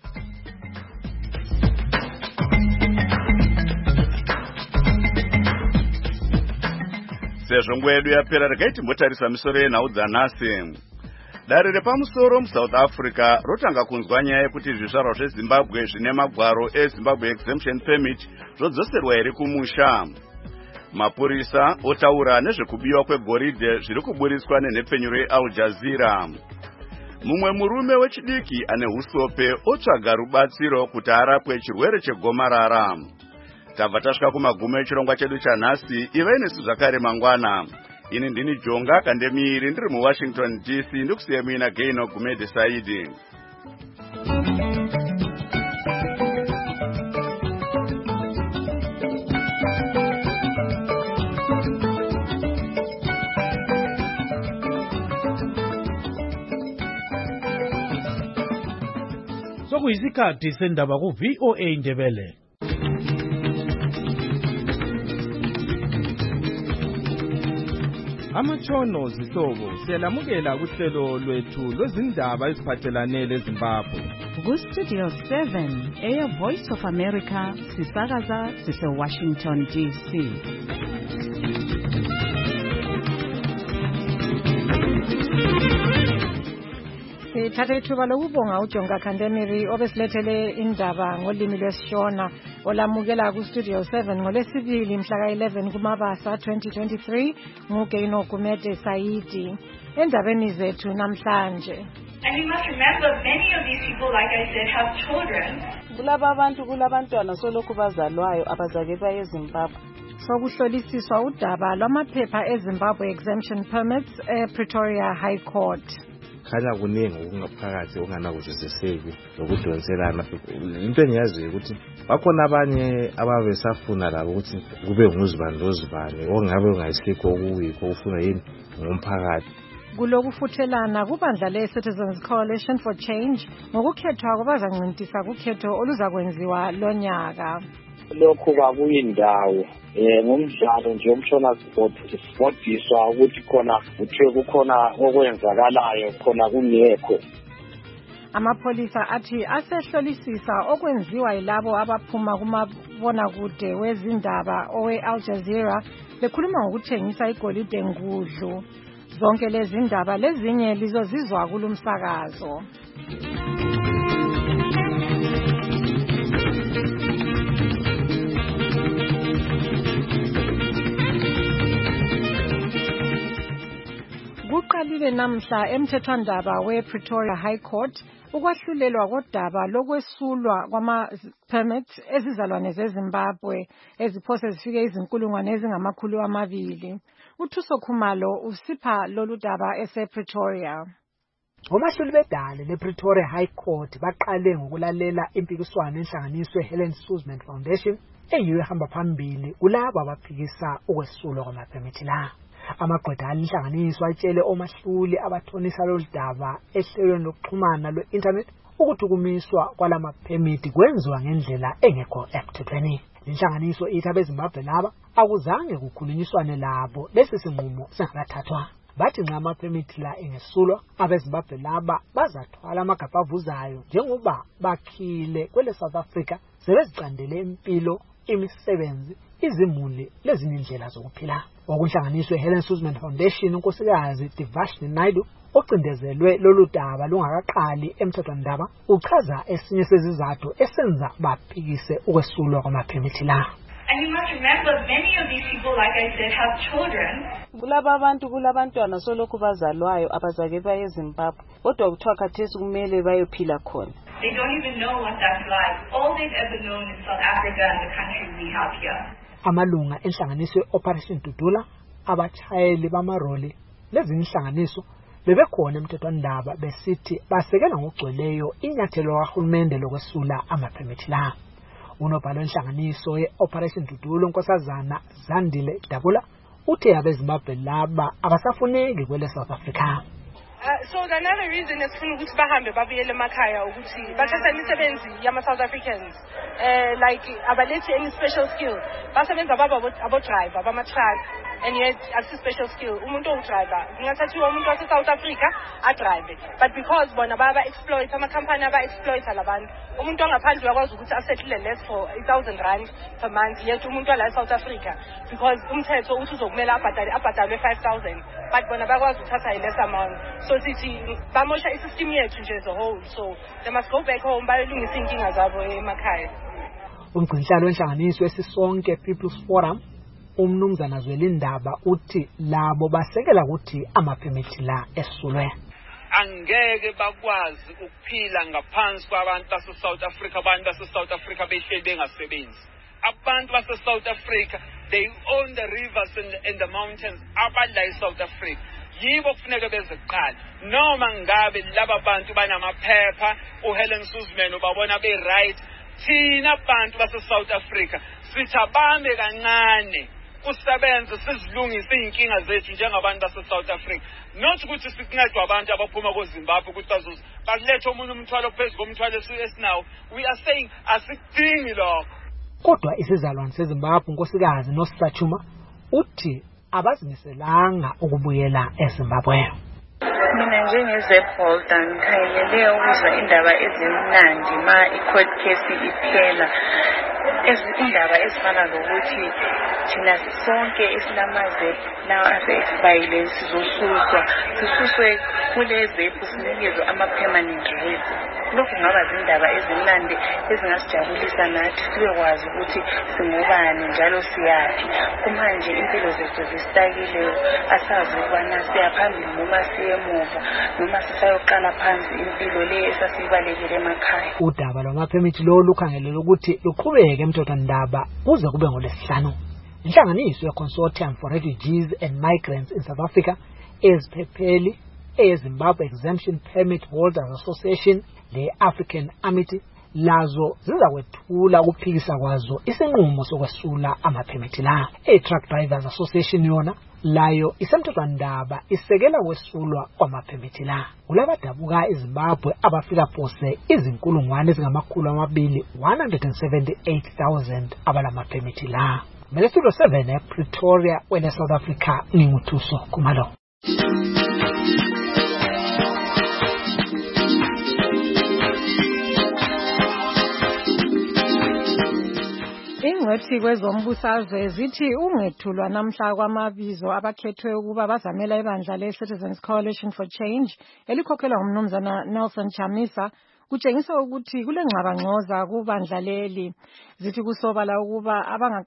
Speaker 1: Sezvo nguva yedu yapera, regai timbotarisa misoro yenhau dzanhasi. Dare repamusoro muSouth Africa rotanga kunzwa nyaya yekuti zvizvarwa zveZimbabwe zvine magwaro eZimbabwe Exemption Permit zvodzoserwa here kumusha. Mapurisa otaura nezvekubiwa kwegoridhe zviri kuburitswa nenhepfenyuro yeAl Jazeera. Mumwe murume wechidiki ane husope otsvaga rubatsiro kuti arapwe chirwere chegomarara. Tabva tasvika kumagumo echirongwa chedu chanhasi. Ivai nesu zvakare mangwana. Ini ndini Jonga Kandemiri ndiri muWashington DC, ndikusiya muina Gaino Gumede Saidi.
Speaker 2: Sokuyisikhathi sendaba ku VOA Ndebele.
Speaker 22: Amatshono zihlobo siyalamukela kuhlelo lwethu lwezindaba eziphathelane leZimbabwe.
Speaker 23: Ku-Studio 7 Air Voice of America sisakaza sise-Washington DC.
Speaker 24: Sithatha ithuba lokubonga uJonga Kandemiri obesilethele indaba ngolimi lwesiShona olamukela ku-Studio 7 ngolwesibili mhla ka-11 kuMabasa 2023 nguGaino Gumede Saidi. Endabeni zethu namhlanje.
Speaker 25: And you must remember, many of these people, like I said, have children.
Speaker 26: Kulabantwana solokhu bazalwayo abazake baye eZimbabwe.
Speaker 24: Sokuhlolisiswa udaba lwamaphepha eZimbabwe Exemption Permits ePretoria High Court.
Speaker 27: Khanya kuningi okungaphakathi okunganakuzwisiseki lokudonselana. Into engiyaziyo ukuthi bakhona abanye ababesafuna labo ukuthi kube nguzibani lozibani ongabe ungayisikho okuyikho ufuna yini ngomphakathi.
Speaker 24: Kulokufuthelana kubandla le-Citizens Coalition for Change ngokukhethwa kwabazancintiswa kukhetho oluzakwenziwa lonyaka.
Speaker 5: Lokhu kakuyindawo ngomdlalo nje umshona sport sifundiswa ukuthi khona kuthiwe kukhona okwenzakalayo khona kungekho.
Speaker 24: Amapholisa athi asehlolisisa okwenziwa yilabo abaphuma kumabonakude wezindaba owe-Al Jazeera bekhuluma ngokuthengisa igolide ngudlu. Zonke lezi ndaba lezinye lizozizwa kulumsakazo. Kuqalile namhla emthethwandaba wePretoria High Court ukwahlulelwa kodaba lokwesulwa kwama-permits ezizalwane zeZimbabwe eziphose zifike izinkulungwane ezingama-200. uThuso Khumalo usipha lolu daba esePretoria.
Speaker 28: Omahluli bedale lePretoria High Court baqale ngokulalela impikiswano enhlanganiswe Helen Suzman Foundation eyiyo ehamba phambili kulabo abaphikisa ukwesulwa kwama-permit la. Amagqwetha alinhlanganiswa atshele omahluli abathonisa lolu daba ehlelweni lokuxhumana lwe-internet ukuthi ukumiswa kwalama-permit kwenziwa ngendlela engekho emthethweni. Inhlanganiso ithi abeZimbabwe laba akuzange kukhulunyiswane labo lesi sinqumo singakathathwa. Bathi nxa ama-permit la engesulwa abeZimbabwe laba bazathwala amagabha avuzayo njengoba bakhile kwele South Africa sebezicandele impilo, imisebenzi, izimuli lezinye indlela zokuphila. Okunhlanganiswe Helen Suzman Foundation unkosikazi Divashni Naidu ocindezelwe lolu daba lungakaqali emthethwandaba uchaza esinye sezizathu esenza baphikise ukwesulwa kwama-permit la.
Speaker 25: And you must remember, many of these people, like I said, have children.
Speaker 26: Kulabantwana solokhu bazalwayo abazake baye eZimbabwe kodwa kuthiwa khathesi kumele bayophila khona.
Speaker 25: They don't even know what that's like. All they've ever known is South Africa and the country we have here.
Speaker 28: Amalunga enhlanganiso Operation Dudula, abachayeli bamaroli lezi inhlanganiso bebekhona emthethwandaba besithi basekela ngokugcweleyo inyathelo kahulumende lokwesula ama-permit la. Unobhala wenhlanganiso ye-Operation Dudula unkosazana Zandile Dabula uthe abeZimbabwe laba abasafuneki kwele South Africa.
Speaker 3: So another reason esifuna ukuthi bahambe babuyele emakhaya ukuthi bathatha imisebenzi yama-South Africans like abalethi any special skill basebenza abo-driver bama-truck and yet asi-special skill umuntu owudriver kungathathiwa umuntu wase-South Africa adrive but because bona baba-exploit amakhampani aba-exploita labantu umuntu ongaphandle uyakwazi ukuthi asettle less for 1,000 rand per month yet umuntu wala e-South Africa because umthetho uthi uzokumele abhadalwe 5,000 but bona bakwazi ukuthatha i-less amount so sithi bamosha isystem yethu nje as a whole so they must go back home bayolungisa inkinga zabo emakhaya.
Speaker 28: Umgcinhlalo wenhlanganiso esisonke People's Forum umnumzana Zwelindaba uthi labo basekela ukuthi amaphemithi la esulwe
Speaker 4: angeke bakwazi ukuphila ngaphansi kwabantu base-South Africa abantu base-South Africa behleli bengasebenzi abantu base-South Africa they own the rivers and the mountains abadla e-South Africa yibo kufuneka bezeqala noma ngabe laba bantu banamaphepha uHelen Suzman ubabona be-right thina abantu base-South Africa sithabambe kancane kusebenza sizilungise inkinga zethu njengabantu base-South Africa not ukuthi sincedwe abantu abaphuma koZimbabwe ukuthi balethe omunye umthwalo phezu komthwalo esinawo we are saying asidingi lokho.
Speaker 28: Kodwa isizalwane seZimbabwe unkosikazi Nosachuma uthi abazimiselanga ukubuyela eZimbabwe.
Speaker 6: Mina njenge-Zepholder ngikhayelele ukuzwa indaba ezimnandi ma i-court case iphela izindaba ezifana nokuthi thina sonke esinamazephu lawa ase-expire sisuswe kule zephu sinikezwe ama-permanent rates. Lokhu kungaba zindaba ezimnandi ezingasijabulisa nathi sibekwazi ukuthi singubani njalo siyaphi. Kumanje impilo zethu zisitakile asazi ukubana siyaphambili noma siyemuva noma sisayoqala phansi impilo le esasiyibalekele emakhaya.
Speaker 28: Udaba lwamaphemithi lo lukhangelelwe ukuthi luqhubeke emthethwandaba kuze kube ngoLwesihlanu. Inhlanganiso ye-Consortium for Refugees and Migrants in South Africa eziphepheli eZimbabwe Exemption Permit Holders Association le-African Amity lazo zizakwethula ukuphikisa kwazo isinqumo sokwesula amaphemithi la. I-Truck Drivers Association yona layo isemthethwandaba isekela kwesulwa kwamaphemithi la. Kulabadabuka eZimbabwe abafika phose izinkulungwane ezingamakhulu 178,000 abalamaphemithi la. Studio 7 Pretoria wena South Africa nginguthuso Khumalo.
Speaker 24: Ingwethi kwezombusazwe zithi ungethulwa namhla kwamabizo abakhethwe ukuba bazamela ibandla le-Citizens Coalition for Change elikhokhelwa ngumnumzana Nelson Chamisa kutshengisa ukuthi kulengxabangxoza kubandla leli. Zithi kusobala ukuba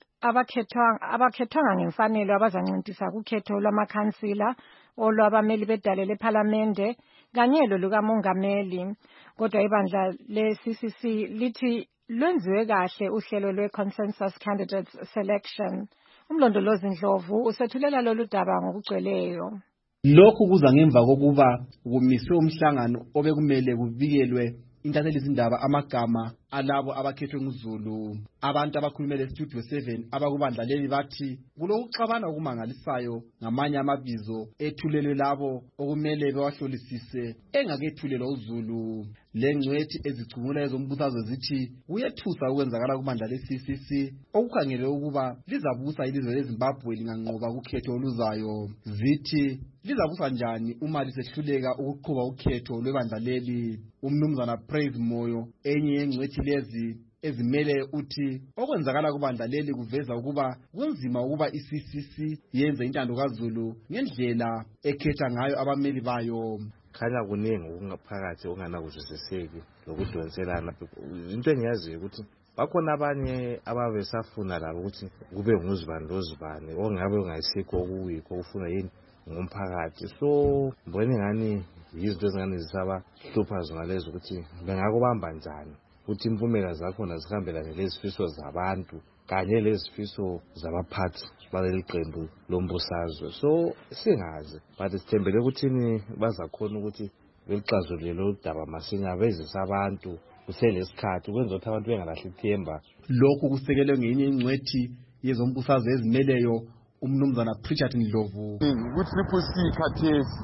Speaker 24: abakhethwanga ngemfanelo abazancintisa kukhetho lwamakhansila olwabameli bedale lephalamende kanye lolukamongameli. Kodwa ibandla le-CCC lithi lwenziwe kahle uhlelo lwe-Consensus Candidates Selection. Umlondolozi Ndlovu usethulela lolu daba ngokugcweleyo.
Speaker 7: Lokhu kuza ngemva kokuba kumiswe umhlangano obekumele kubikelwe intatheli izindaba amagama alabo abakhethwe nguZulu. Abantu abakhulumele Studio 7 abakubandla leli bathi kulokuxabana okumangalisayo ngamanye amabizo ethulelwe labo okumele bewahlolisise engakethulelwa uZulu. Lengcwethi ezicubungula ezombusazwe zithi kuyethusa ukwenzakala kubandla le-CCC okukhangelwe ukuba lizabusa ilizwe leZimbabwe linganqoba kukhetho oluzayo. Zithi lizabusa njani uma lisehluleka ukuqhuba ukhetho lwebandla leli. Umnumzana Praise Moyo enye yengcwethi lezi ezimele uthi okwenzakala kubandla leli kuveza ukuba kunzima ukuba i-CCC yenze intando kaZulu ngendlela ekhetha ngayo abameli bayo.
Speaker 27: Khanya kuningi okungaphakathi okunganakuzwisiseki lokudonselana. Into engiyaziyo ukuthi bakhona abanye ababesafuna labo ukuthi kube nguzibani lozibani ongabe ungayisikho okuyikho ufuna yini ngomphakathi. So mbone ngani yizinto ezingane zisaba hlupha zingalezo ukuthi bengakubamba njani ukuthi impumela zakhona zihambelane lezifiso zabantu kanye lezifiso zabaphathi baleli qembu lombusazwe. So singazi but sithembele ukuthini bazakhona ukuthi belixazulule lo daba masinya bezisa abantu kuselesikhathi ukwenza ukuthi abantu bengalahli ithemba.
Speaker 7: Lokhu kusekelwe ngenye ingcwethi yezombusazwe ezimeleyo umnumzana Richard Ndlovu.
Speaker 8: Ukuthi liphusika khathesi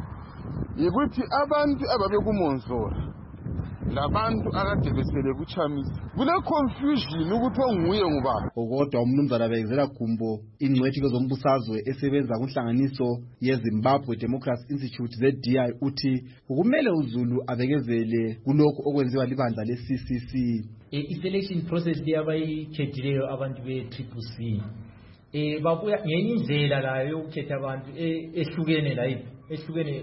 Speaker 8: yikuthi abantu ababekumonzora labantu akade besele kuChamisa kule confusion ukuthi onguye ngubani.
Speaker 7: Kodwa umnumzana Bekezela Gumbo ingcwethi kwezombusazwe esebenza kunhlanganiso yeZimbabwe Democracy Institute ZDI uthi kumele uZulu abekezele kulokho okwenziwa libandla leCCC.
Speaker 9: I-selection process leyabayikhethileyo abantu be-CCC babuya ngenye indlela layo yokukhetha abantu ehlukene ehlukene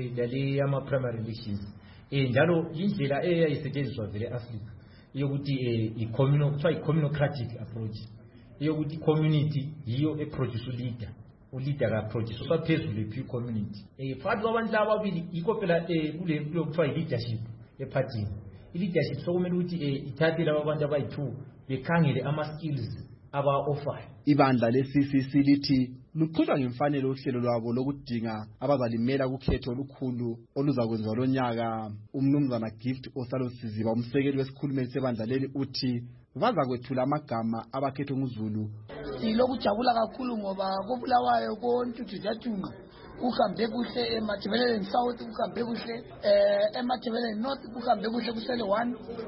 Speaker 9: le ama-primary elections. Njalo indlela eyayisetshenziswa vele eAfrica yokuthi i-communocratic approach yokuthi community yiyo eproduce uleader ka-produce saphezulu ephi-community. Phakathi kwabantu laba ababili yikho phela kule kuthiwa i-leadership ephathini. I-leadership sokumele ukuthi ithathe laba abantu abayi-2 bekhangele ama-skills aba-offayo.
Speaker 7: Ibandla le-CCC lithi luqhutshwa ngemfanelo uhlelo lwabo lokudinga abazalimela kukhetho olukhulu oluzakwenziwa lonyaka. Umnumzana Gift Osalo Siziba umsekeli wesikhulumeli sebandla leli uthi bazakwethula amagama abakhethwe nguZulu.
Speaker 10: Silokujabula kakhulu ngoba koBulawayo koNtuthu Jathunga uhambe kuhle, eMathebeleni South uhambe kuhle, eMathebeleni North uhambe kuhle kusele 1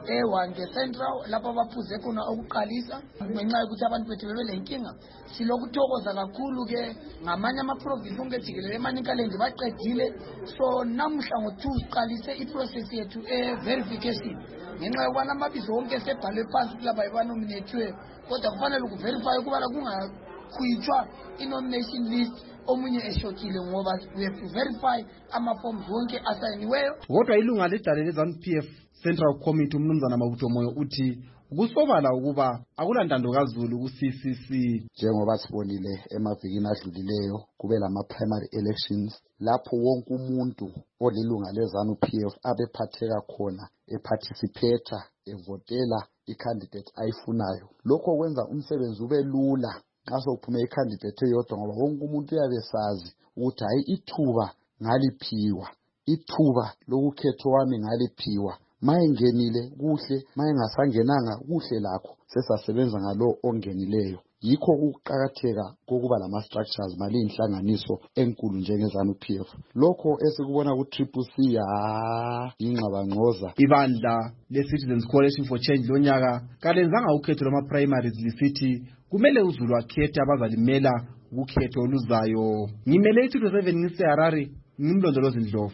Speaker 10: nge Central lapho baphuze khona okuqalisa ngenxa yokuthi abantu bethu bebelenkinga. Silokuthokoza kakhulu ke ngamanye ama-province ongejikelele eManicaland baqedile, so namuhla ngo-2 siqalise iprocess yethu verification ngenxa yokubana amabizo wonke sebhalwe phansi kulaba abanominathiwe, kodwa kufanele ukuverify ukubana kungakhwitshwa i-nomination list omunye eshokile ngoba we have to verify ama-forms wonke asayiniweyo.
Speaker 7: Kodwa ilunga ledale le-ZANU-PF Central Committee umnumzana Mabuto Moyo uthi kusobala ukuba akulantando kaZulu ku-CCC.
Speaker 12: Njengoba sibonile emavikini adlulileyo kube lama-primary elections lapho wonke umuntu olilunga le-ZANU-PF abephatheka khona eparticipate evotela i-candidate ayifunayo. Lokho kwenza umsebenzi ube lula nxa sokuphume i-candidate eyodwa ngoba wonke umuntu uyabe sazi ukuthi hayi ithuba ngaliphiwa, ithuba lokukhetho wami ngaliphiwa. Mayengenile kuhle, mayengasangenanga kuhle lakho sesasebenza ngalo ongenileyo. Yikho ukuqakatheka kokuba lama-structures mali inhlanganiso enkulu njenge-ZANU-PF. Lokho esikubona ku-CCC ingxabangxoza.
Speaker 7: Ibandla le-Citizens Coalition for Change lonyaka kalenzanga ukhetho lwama-primaries lisithi kumele uZulu akhethe abazalimela ukhetho oluzayo. Ngimele iThuto 7 ngiseHarare, ngimlondolozi Ndlovu.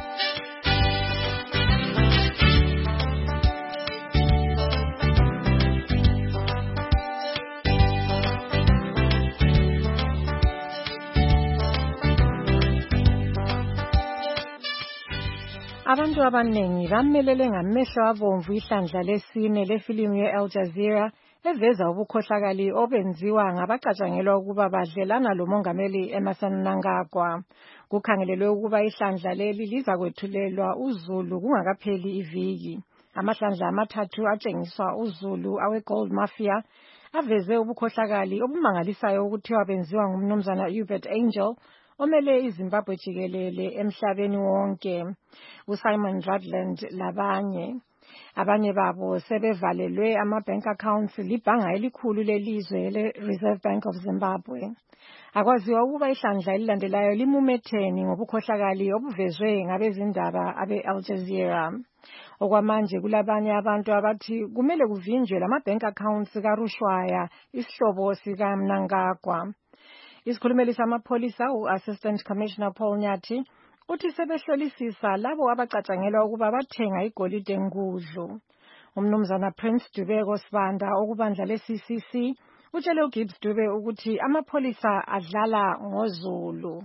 Speaker 24: Abantu abanengi bamelele ngamehlo abomvu ihlandla lesine lefilimu ye-Al Jazeera eveza ubukhohlakali obenziwa ngabacatshangelwa ukuba badlelana lomongameli Emmerson Mnangagwa. Kukhangelelwe ukuba ihlandla leli lizakwethulelwa uZulu kungakapheli iviki. Amahlandla amathathu atshengiswa uZulu awe-Gold Mafia aveze ubukhohlakali obumangalisayo ukuthiwa benziwa ngumnumzana Hubert Angel omele iZimbabwe jikelele emhlabeni wonke, uSimon Rutland labanye. Abanye babo sebevalelwe ama-bank accounts libhanga elikhulu lelizwe le-Reserve Bank of Zimbabwe. Akwaziwa ukuba ihlandla elilandelayo limumetheni ngobukhohlakali obuvezwe ngabezindaba abe-Al Jazeera. Okwamanje kulabanye abantu abathi kumele kuvinjwe lama-bank accounts kaRushwaya, isihlobo sikaMnangagwa. Isikhulumeli samapholisa u-Assistant Commissioner Paul Nyathi uthi sebehlolisisa labo abacatshangelwa ukuba bathenga igolide ngudlu. Umnumzana Prince Dubeko Sibanda okubandla le-CCC utshele uGibbs Dube ukuthi amapholisa adlala ngoZulu.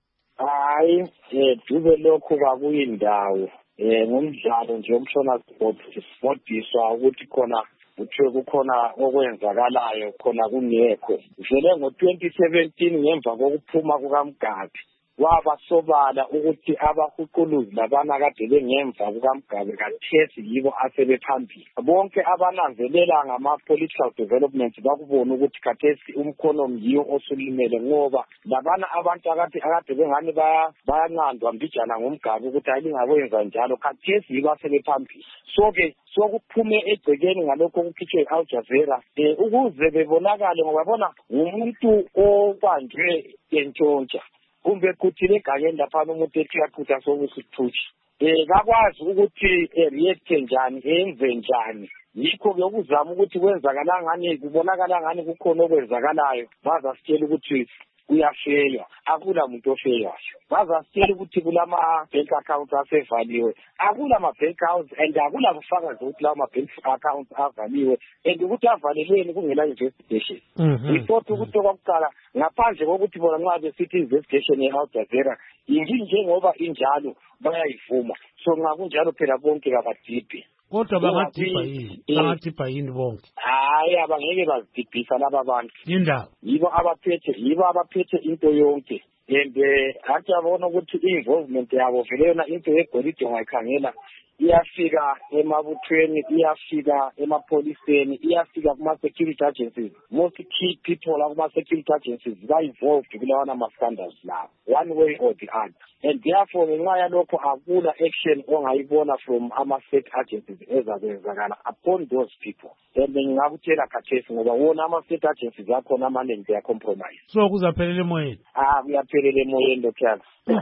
Speaker 5: Hayi, Dube lokho kakuyindawo ngomdlalo nje umshona sifundiswa ukuthi khona kuthiwe kukhona okwenzakalayo khona kungekho. Vele ngo-2017 ngemva kokuphuma kukaMgabe wabasobala ukuthi abahuquluzi labana kade bengemva kukaMgabe kathesi yibo asebephambili. Bonke abananzelela ngama-political development bakubona ukuthi kathesi umkhono yiwo osulimele ngoba labana abantu akade bengani bayanqandwa mbijana ngomGabe ukuthi ayingakwenza njalo kathesi yibo asebephambili. So-ke sokuphume egcekeni ngalokho okukhitshwe i-Al Jazeera ukuze bebonakale ngoba bona ngumuntu obanjwe entshontsha
Speaker 11: kumbe kuthile egangeni laphana umuntu ethi uyaqhutha sokusithuthi kakwazi ukuthi react njani enze njani. Yikho-ke ukuzama ukuthi kwenzakala ngani kubonakala ngani kukhona okwenzakalayo bazasitshela ukuthi kuyafeywa. Akula muntu ofeywayo. Bazasitshela ukuthi kulama-bank accounts asevaliwe. Akula ma-bank accounts and akula bufakazi ukuthi lawo ma-bank accounts avaliwe and ukuthi avalelweni kungela investigation. Report ukuthi okwakuqala ngaphandle kokuthi bona nxa besithi investigation ye-Al Jazeera njengoba injalo bayayivuma. So nxa kunjalo phela bonke kabadibhi.
Speaker 2: Kodwa bangadibha yini bonke?
Speaker 11: Hayi abangeke bazidibhisa laba bantu.
Speaker 2: Indaba
Speaker 11: yibo abaphethe into yonke and athi abona ukuthi i-involvement yabo vele yona into yegolide ungayikhangela iyafika emabuthweni, iyafika emapoliseni, iyafika kuma-security agencies. Most key people kuma-security agencies ba-involved kulawana ma-scandals lawo one way or the other. And therefore ngenxa yalokho akula action ongayibona from ama-state agencies ezakwenzakala upon those people. And ngingakutshela khathesi ngoba wona ama-state agencies akhona amaningi they-compromise.
Speaker 2: So kuzaphelela emoyeni?
Speaker 11: Kuyaphelela emoyeni lokhuyana.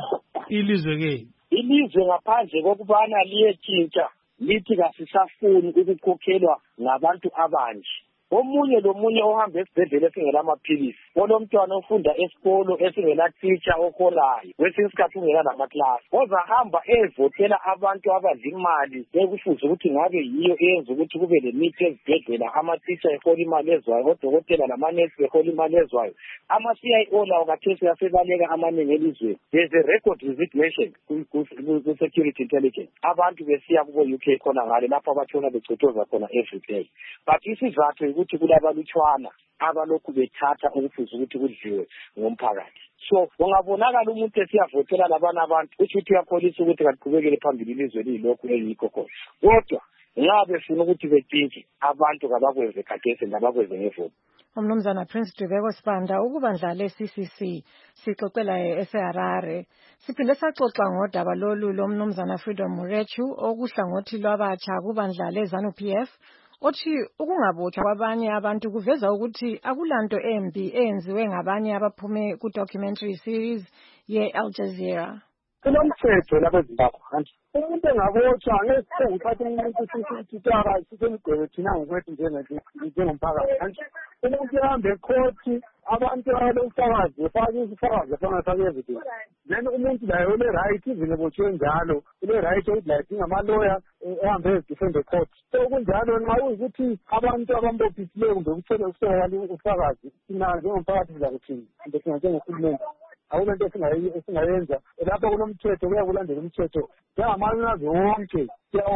Speaker 2: Ilizwe-ke?
Speaker 11: Ilizwe ngaphandle kokubana liyetshintsha lithi kasisafuni ukukhokhelwa ngabantu abanje. Omunye lomunye ohamba esibhedlela esingela amaphilisi, olomntwana ofunda esikolo esingela teacher okholayo, kwesinye isikhathi ungela namaklasi, ozahamba evotela abantu abadla imali ekufuze ukuthi ngabe yiyo eyenza ukuthi kube lemithi ezibhedlela, ama-teacher ehola imali ezwayo, odokotela lamanesi behola imali ezwayo. Ama-CIO lawo kathesi asebaleka amaningi elizweni. There's a record resignation ku-security intelligence. Abantu besiya kubo-UK khona ngale lapho abatshona becotoza khona every day. But isizathu ukuthi kulabalutshwana abalokhu bethatha okufuze ukuthi kudliwe ngomphakathi. So ungabonakala umuntu esiyavotela labana abantu ukuthi uyakholisa ukuthi kaqhubekele phambili ilizwe lilokhu eyikho khona. Kodwa nxa befuna ukuthi bethinje abantu kabakwenze khathesi ndabakwenze ngevote.
Speaker 24: Umnumzana Prince Dubeko Sibanda ukubandla le-CCC sixoxela eseHarare. Siphinde saxoxa ngodaba lolu lomnumzana Freedom Murechu okuhlangothi lwabatsha kubandla le-ZANU-PF. Othi ukungabotshwa kwabanye abantu kuveza ukuthi akulanto embi eyenziwe ngabanye abaphume ku-documentary series ye-Al Jazeera.
Speaker 13: Kunomthetho lapha eZimbabwe. Umuntu engabotshwa ngeke ngithathe umuntu sitara sisemgwebe thina ngokwethu njengomphakathi. Umuntu ehambe ekhothi abantu abafakazi befake isifakazi bangafake evidence. Then umuntu laye une-right even ebotshwe njalo une-right ukuthi la idinga amaloya ehambe ezidefende court. So kunjalo nxa ukuthi abantu abambophisileyo kumbe kuthele usekala ufakazi thina njengomphakathi sizakuthini kumbe thina njengohulumende awulento esingayenza lapho kunomthetho kuya kulandela umthetho njengamazwe wonke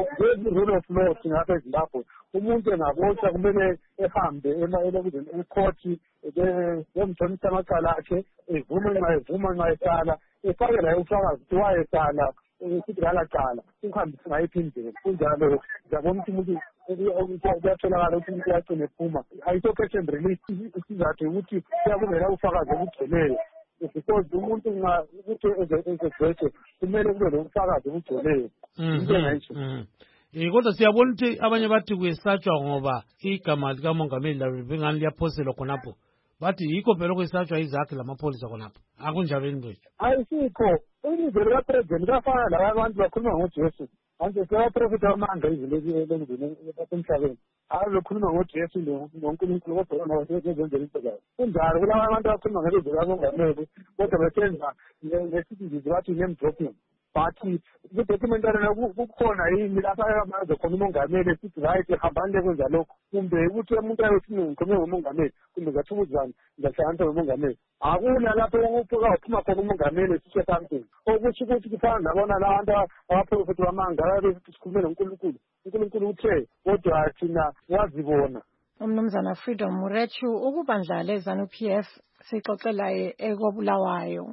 Speaker 13: rule of law singapha eZimbabwe. Umuntu engabotshwa kumele ehambe ekhoti bemthonisa amacala akhe evuma nxa esala efake layo ufakazi ukuthi wayesala ukuthi kalacala ukuhambisa ngayiphi indlela kunjalo ngiyabona ukuthi umuntu kuyatholakala ukuthi umuntu uyagcina ephuma ayikho catch and release. Isizathu ukuthi kuyakuvela ufakazi obugcweleyo because umuntu nxa ukuthi ezegcwethe kumele kube lomfakazi obugcweleyo.
Speaker 2: Kodwa siyabona ukuthi abanye bathi kuyesatshwa ngoba igama likamongameli lalo bengani liyaphoselwa khonapho. Bathi yikho phela okwesatshwa izakhe lamapholisa khonapho. Akunjalo yini kwethu?
Speaker 13: Ayisikho. Ilizwe likaPresident kuyafana laba abantu bakhuluma ngoJesu. Manje sebaprofita amanga izinto emhlabeni. Abekhuluma ngoJesu noNkulunkulu kodwa bona basebenzela into zabo. Kunjalo kulaba abantu abakhuluma ngebizo likamongameli kodwa besenza ngesibizo bathi name dropping. Bathi kudocumentary kukhona yini lapha amaze khona umongameli sithi right hambani kwenza lokho kumbe ukuthi umuntu ayothini ngikhulume ngomongameli kumbe ngathukuzana ngahlanganisa nomongameli. Akula lapho uphuma khona umongameli sisho something okusho ukuthi kufana nabona la bantu abaprofeti bamanga bethi sikhulume noNkulunkulu. uNkulunkulu uthe kodwa thina wazibona.
Speaker 24: Umnumzana Freedom Murechu ukubandla le-ZANU-PF sixoxela ekobulawayo.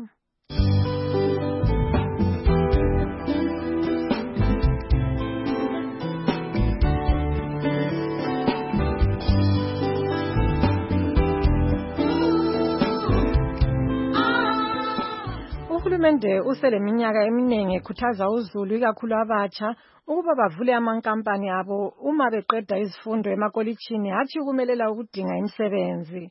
Speaker 24: Uhulumende useleminyaka eminingi ekhuthaza uZulu ikakhulu abatsha ukuba bavule amankampani abo uma beqeda izifundo emakolitshini hatshi ukumelela ukudinga imisebenzi.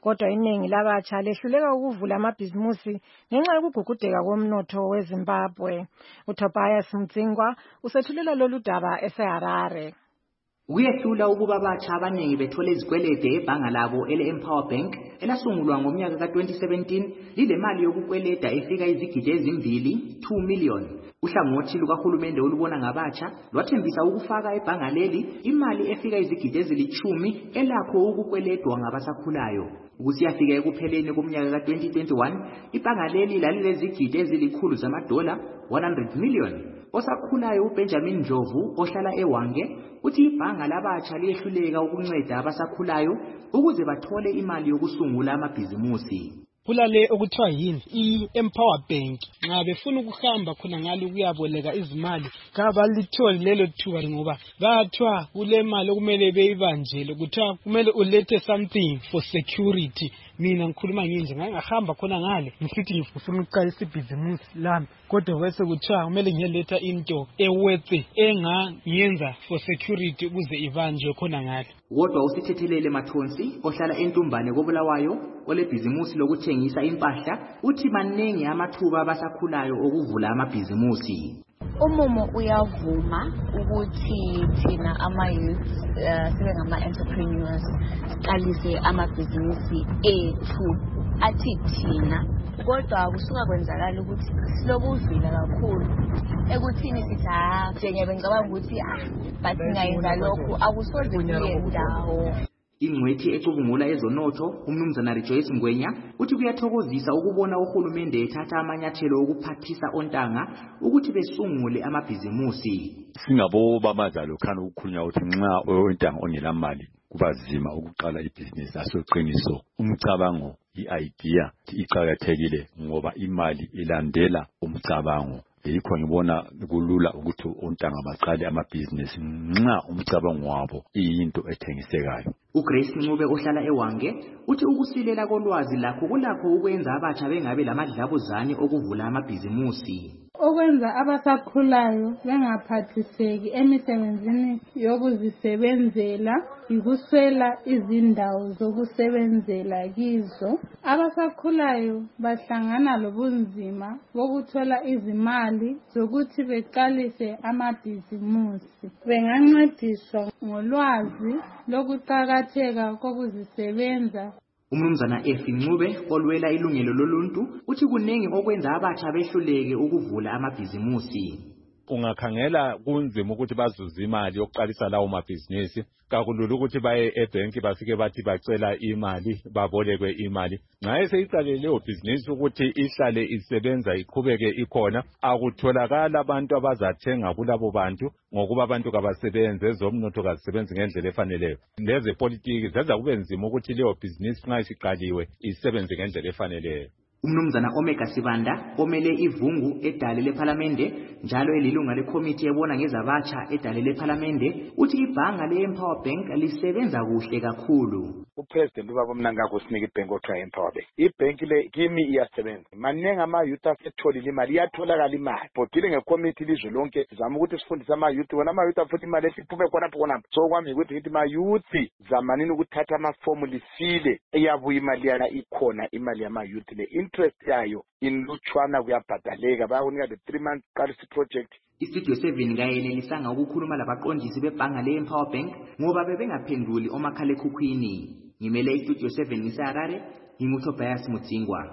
Speaker 24: kodwa iningi labatsha lehluleka ukuvula amabhizimusi ngenxa yokugugudeka komnotho weZimbabwe. uTobias Mdzingwa usethulela lolu daba eseHarare.
Speaker 14: Kuyehlula ukuba abatsha abaningi bethole izikwelede ebhanga labo ele-Empower Bank elasungulwa ngomnyaka ka-2017 lilemali yokukweleda efika izigidi ezimbili 2 million. Uhlangothi lukahulumende olubona ngabatsha lwathembisa ukufaka ebhanga leli imali efika izigidi ezili-10 elakho ukukweledwa ngabasakhulayo. Kusiyafika ekupheleni komnyaka ka-2021 ibhanga leli lalilezigidi ezili-100 zamadola 100 million. Osakhulayo uBenjamin Ndlovu ohlala eWange uthi ibhanga labatsha liyehluleka ukunceda abasakhulayo ukuze bathole imali yokusungula amabhizimusi.
Speaker 15: Kulale okuthiwa yini i-Empower Bank nxa befuna ukuhamba khona ngalo kuyaboleka izimali kabalitholi lelo thuba ngoba bathiwa kule mali okumele beyibanjele kuthiwa kumele ulethe something for security. Mina ngikhuluma nginje ngahamba khona ngale ngisithi ngifuna ukuqalisa ibhizimusi lami kodwa bese kuthiwa kumele ngiyeletha into ewethe engangenza for security ukuze ibanjwe khona ngale.
Speaker 14: Kodwa usithethelele Mathonsi ohlala eNtumbane koBulawayo olebhizimusi lokuthengisa impahla uthi maningi amathuba abasakhulayo okuvula amabhizimusi.
Speaker 16: Umumo uyavuma ukuthi thina ama-youth sibe ngama-entrepreneurs siqalise amabhizinisi ethu athi thina, kodwa kusuka kwenzakala ukuthi silokuvila kakhulu ekuthini sithi njengoba ngicabanga ukuthi but singayenza lokhu akusoze kuye ndawo.
Speaker 14: Ingcwethi ecubungula ezonotho umnumzana Rejoice Ngwenya uthi kuyathokozisa ukubona uhulumende ethatha amanyathelo okuphathisa ontanga ukuthi besungule amabhizimusi.
Speaker 17: Singabo bamazalo khana ukukhulunywa ukuthi nxa ontanga ongelamali kubazima ukuqala ibhizinisi. Asoqiniso umcabango i-idea iqhakathekile ngoba imali ilandela umcabango. Yikho ngibona kulula ukuthi ontanga baqale amabhizinisi nxa umcabango wabo iyinto ethengisekayo.
Speaker 14: uGrace Ncube ohlala eWange uthi ukusilela kolwazi lakho kulakho ukwenza abatsha bengabe lamadlabuzane okuvula amabhizimusi.
Speaker 18: Okwenza abasakhulayo bengaphathiseki emisebenzini yokuzisebenzela ikuswela izindawo zokusebenzela kizo. Abasakhulayo bahlangana lobunzima bokuthola izimali zokuthi beqalise amabhizimusi. Bengancediswa ngolwazi lokuqakatheka kokuzisebenza.
Speaker 14: Umnumzana Efi Ncube olwela ilungelo loluntu uthi kuningi okwenza abatsha behluleke ukuvula amabhizimusi.
Speaker 22: Ungakhangela kunzima ukuthi bazuze imali yokuqalisa lawo mabhizinisi, kakulula ukuthi baye ebank bafike bathi bacela imali babolekwe imali. Nxa eseyiqalile leyo bhizinisi ukuthi ihlale isebenza iqhubeke ikhona, akutholakala abantu abazathenga kulabo bantu ngokuba abantu kabasebenze ezomnotho kazisebenzi ngendlela efaneleyo. Leze politiki zenza kube nzima ukuthi leyo bhizinisi nxa isiqaliwe isebenze ngendlela efaneleyo.
Speaker 14: Umnumzana Omega Sibanda omele ivungu edale lePhalamende njalo elilunga lekomiti ebona ngezabatsha edale lePhalamende uthi ibhanga le-Empower Bank lisebenza kuhle kakhulu.
Speaker 19: Upresident ubaba Mnangagwa usinike ibhenki okuthiwa Empower Bank. Ibhenki le kimi iyasebenza. Maningi ama-youth asetholile imali, iyatholakala imali. Bhodile ngekomiti ilizwe lonke zama ukuthi sifundise ama-youth, wona ama-youth afuthi imali esiphume khonapho khonapho. So kwami ukuthi ngithi ma-youth zamanini ukuthatha amafomu lisile iyabuya imali yana ikhona imali yama-youth le. Interest yayo inlutshwana kuyabhadaleka bayakunika the 3 months qalisi project.
Speaker 14: Istudio 7 kayenelisanga ukukhuluma labaqondisi bebhanga le-Empower Bank ngoba bebengaphenduli omakhalekhukhwini. Ngimele istudio 7 ngiseHarare, nginguTobias Mdzingwa.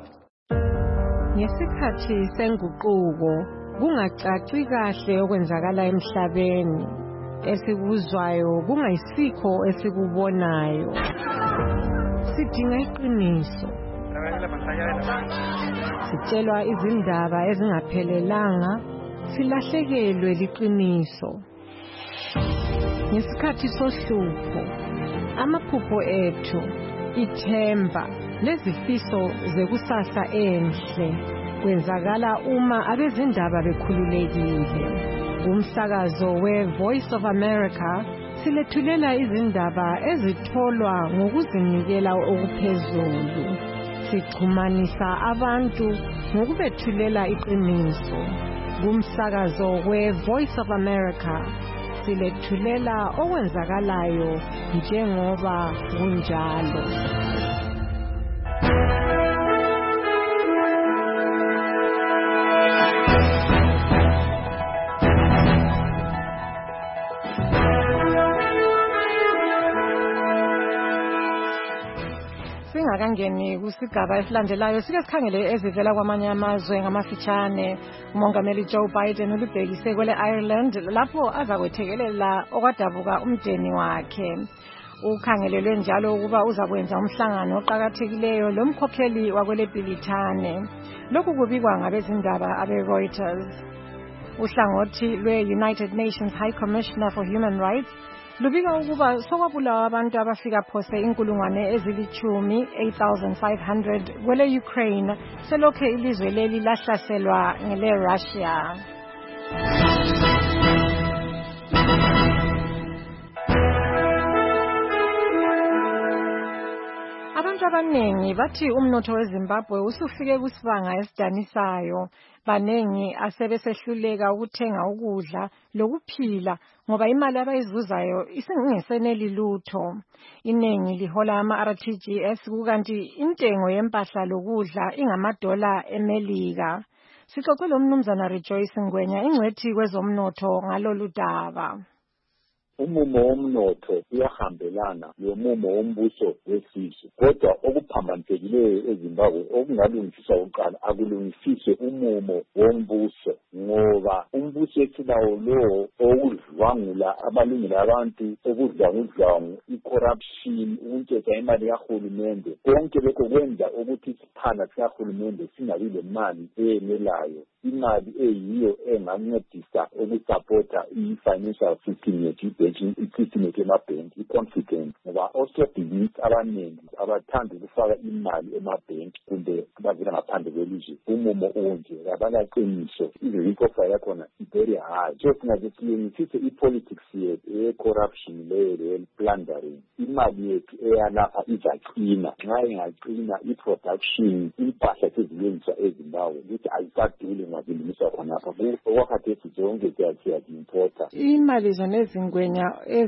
Speaker 24: Ngesikhathi senguquko kungacaci kahle okwenzakala emhlabeni, esikuzwayo kungayisikho esikubonayo. Sidinga iqiniso. Sitshelwa izindaba ezingaphelelanga, silahlekelwe liqiniso. Ngesikhathi sohlupho, amaphupho ethu, ithemba lezifiso zekusasa enhle kwenzakala uma abezindaba bekhululekile. Umsakazo we-Voice of America silethulela izindaba ezitholwa ngokuzinikela okuphezulu. Sixhumanisa abantu ngokubethulela iqiniso. Kumsakazo we-Voice of America silethulela okwenzakalayo njengoba kunjalo. Singakangeni kusigaba esilandelayo sike sikhangele ezivela kwamanye amazwe ngamafitshane. Umongameli Joe Biden ulibhekise kwele Ireland lapho azakwethekelela okwadabuka umdeni wakhe. Ukhangelelwe njalo ukuba uzakwenza umhlangano oqhakathekileyo lomkhokheli wakwele Bhilithane. Lokhu kubikwa ngabezindaba abe-Reuters. Uhlangothi lwe-United Nations High Commissioner for Human Rights lubika ukuba sokwabulawa abantu abafika phose 8,500 kwele Ukraine selokhe ilizwe leli lahlaselwa ngele Russia. Abantu abanengi bathi umnotho weZimbabwe usufike kusibanga esidanisayo. Banengi asebesehluleka ukuthenga ukudla lokuphila ngoba imali abayizuzayo isingeseneli lutho. Inengi lihola ama-RTGS kukanti intengo yempahla lokudla ingamadola eMelika. Sixoxe lo mnumzana Rejoice Ngwenya ingcwethi kwezomnotho ngalolu daba.
Speaker 1: Umumo womnotho uyahambelana nomumo wombuso wesizwe, kodwa okuphambanisekileyo eZimbabwe okungalungisiswa kuqala akulungisiswe umumo wombuso, ngoba umbuso wesilawo lowo okudlwangula abalungile abantu, okudlwangudlwangu, i-corruption, ukuntshontsha imali kahulumende, konke lokho kwenza ukuthi isiphala sikahulumende singabi lemali eyenelayo, imali eyiyo engancedisa ukusapota i-financial system yethu, i-system yethu emabhenki, i-confidence, ngoba osebhizinisi abaningi abathanda ukufaka imali emabhenki kumbe abavela ngaphandle kwelizwe. Umumo onje abalaqiniso, i-recovery yakhona i-very high. So singaze silungisise i-politics yethu ye-corruption leyo plundering, imali yethu eyalapha izaqina. Nxa ingaqina i-production, impahla sezilungiswa eZimbabwe ukuthi ayisaduli ngazilungiswa khonapha. Okwakhathesi zonke siyazi-importa.
Speaker 24: Imali zona ezingwenya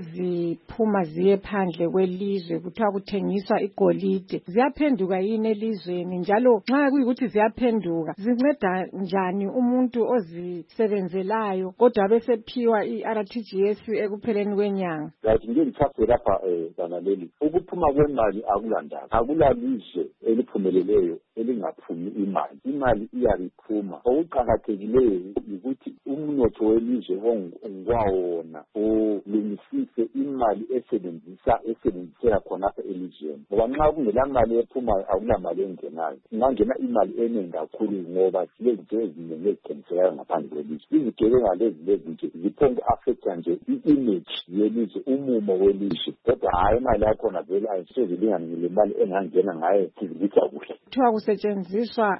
Speaker 24: eziphuma ziye phandle kwelizwe kuthiwa kuthengiswa igolide ziyaphenduka yini elizweni, njalo nxa kuyikuthi ziyaphenduka zinceda njani umuntu ozisebenzelayo kodwa besephiwa i-RTGS ekupheleni kwenyanga?
Speaker 1: Like nje ngithathe lapha bana leli, ukuphuma kwemali akulandaba. Akulalizwe eliphumeleleyo elingaphumi imali. Imali iyaliphuma. Okuqakathekileyo ukuthi umnotho welizwe ongwawona ulungisise imali esebenziseka khonapha elizweni, ngoba nxa kungela mali ephumayo akulamali engenayo. Ingangena imali eningi kakhulu ngoba silezinto eziningi ezithengisekayo ngaphandle kwelizwe. Izigebenga lezi lezinje ziphongu-affecta nje i-image yelizwe, umumo welizwe, kodwa hayi imali yakhona vele ayisezilingani ngale mali engangena ngayo sizilisa kuhle.
Speaker 24: Kuthiwa kusetshenziswa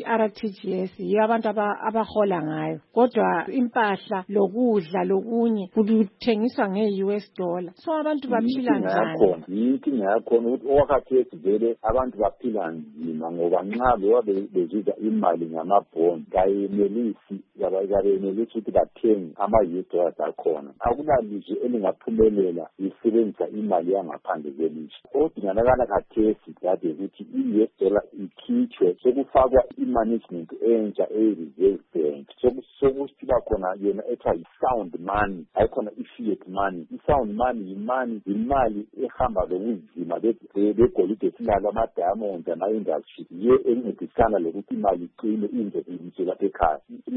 Speaker 24: i-RTGS yiyo abantu abahola ngayo, kodwa impahla lokudla lokunye kuthengiswa nge-US dollar. So abantu baphila njani?
Speaker 1: Inkinga yakhona ukuthi okwakhathesi vele abantu baphila nzima ngoba nxa loba bezuza imali ngamabhondi kayenelisi ukuthi bathenge ama-US dollars akhona. Akulalizwe elingaphumelela lisebenzisa imali yangaphandle kwelizwe. Odinganakala khathesi kade ukuthi i-US dollar ikhitshwe, sokufakwa i-management entsha e-Reserve Bank, sokusiba khona yona ethiwa yi-sound money, hayikhona i-fiat money. I-sound money yimali ehamba lokuzima begolide silalo, ama-diamonds, ama-industry, yiyo encedisana lokuthi imali iqine inze lapha ekhaya.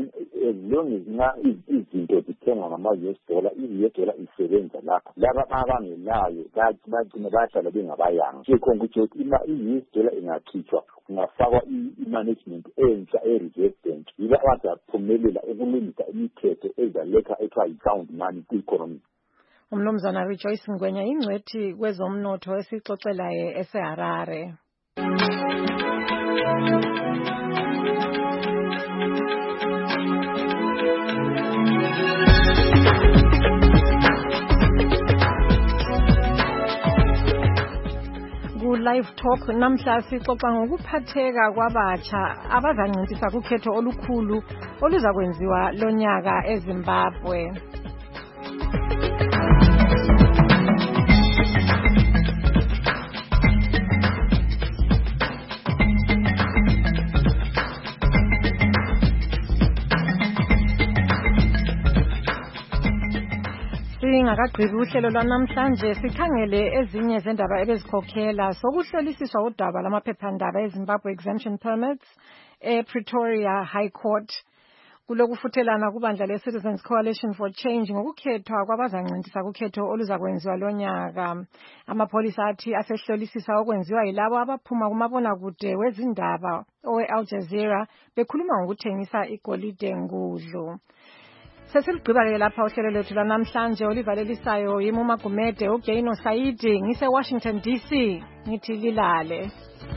Speaker 1: As long as nxa izinto zithengwa ngama-US dollar, i-US dollar isebenza lapha. Laba abangelayo bagcina bahlala bengabayanga. Sekhona ukuthi i-US dollar ingakhitshwa kungafakwa i-management entsha e-Reserve Bank, yibo abazaphumelela ukulungisa imithetho ezaletha ethiwa yi-sound money kwi-economy.
Speaker 24: Umnumzana Rejoice Ngwenya ingcwethi kwezomnotho esixoxelayo eseHarare. Live Talk namhla sixoxa ngokuphatheka kwabatsha abazancintiswa kukhetho olukhulu oluzakwenziwa lonyaka eZimbabwe. singakagqibi uhlelo lwanamhlanje sikhangele ezinye zendaba ebezikhokhela sokuhlolisiswa udaba lamaphephandaba eZimbabwe exemption permits ePretoria High Court kulokufuthelana kubandla le-Citizens Coalition for Change ngokukhethwa kwabazancintisa kukhetho oluzakwenziwa lonyaka. Amapholisa athi asehlolisisa okwenziwa yilabo abaphuma kumabonakude wezindaba owe-Al Jazeera bekhuluma ngokuthengisa igolide ngudlu. Sesilugqiba-ke lapha uhlelo lwethu lwanamhlanje olivalelisayo yimi uMagumede uGaino Saidi ngise-Washington DC ngithi lilale.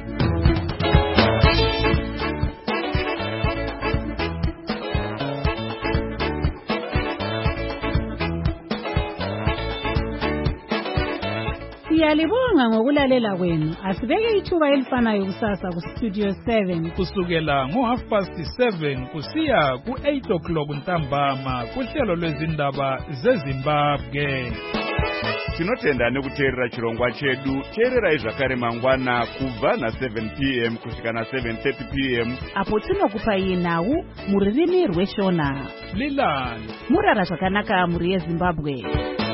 Speaker 3: Siyalibonga ngokulalela kwenu. Asibeke ithuba elifanayo kusasa ku Studio 7
Speaker 4: kusukela ngo7:30 kusiya ku8 o'clock ntambama kuhlelo lwezindaba zeZimbabwe.
Speaker 6: Tinotenda kuteerera chirongwa chedu. Teererai zvakare mangwana kubva na7 p.m. kusvika na7:30 p.m.
Speaker 3: apo tinokupai nhau muririmi rweshona.
Speaker 4: Lilani
Speaker 3: murara zvakanaka muri yeZimbabwe.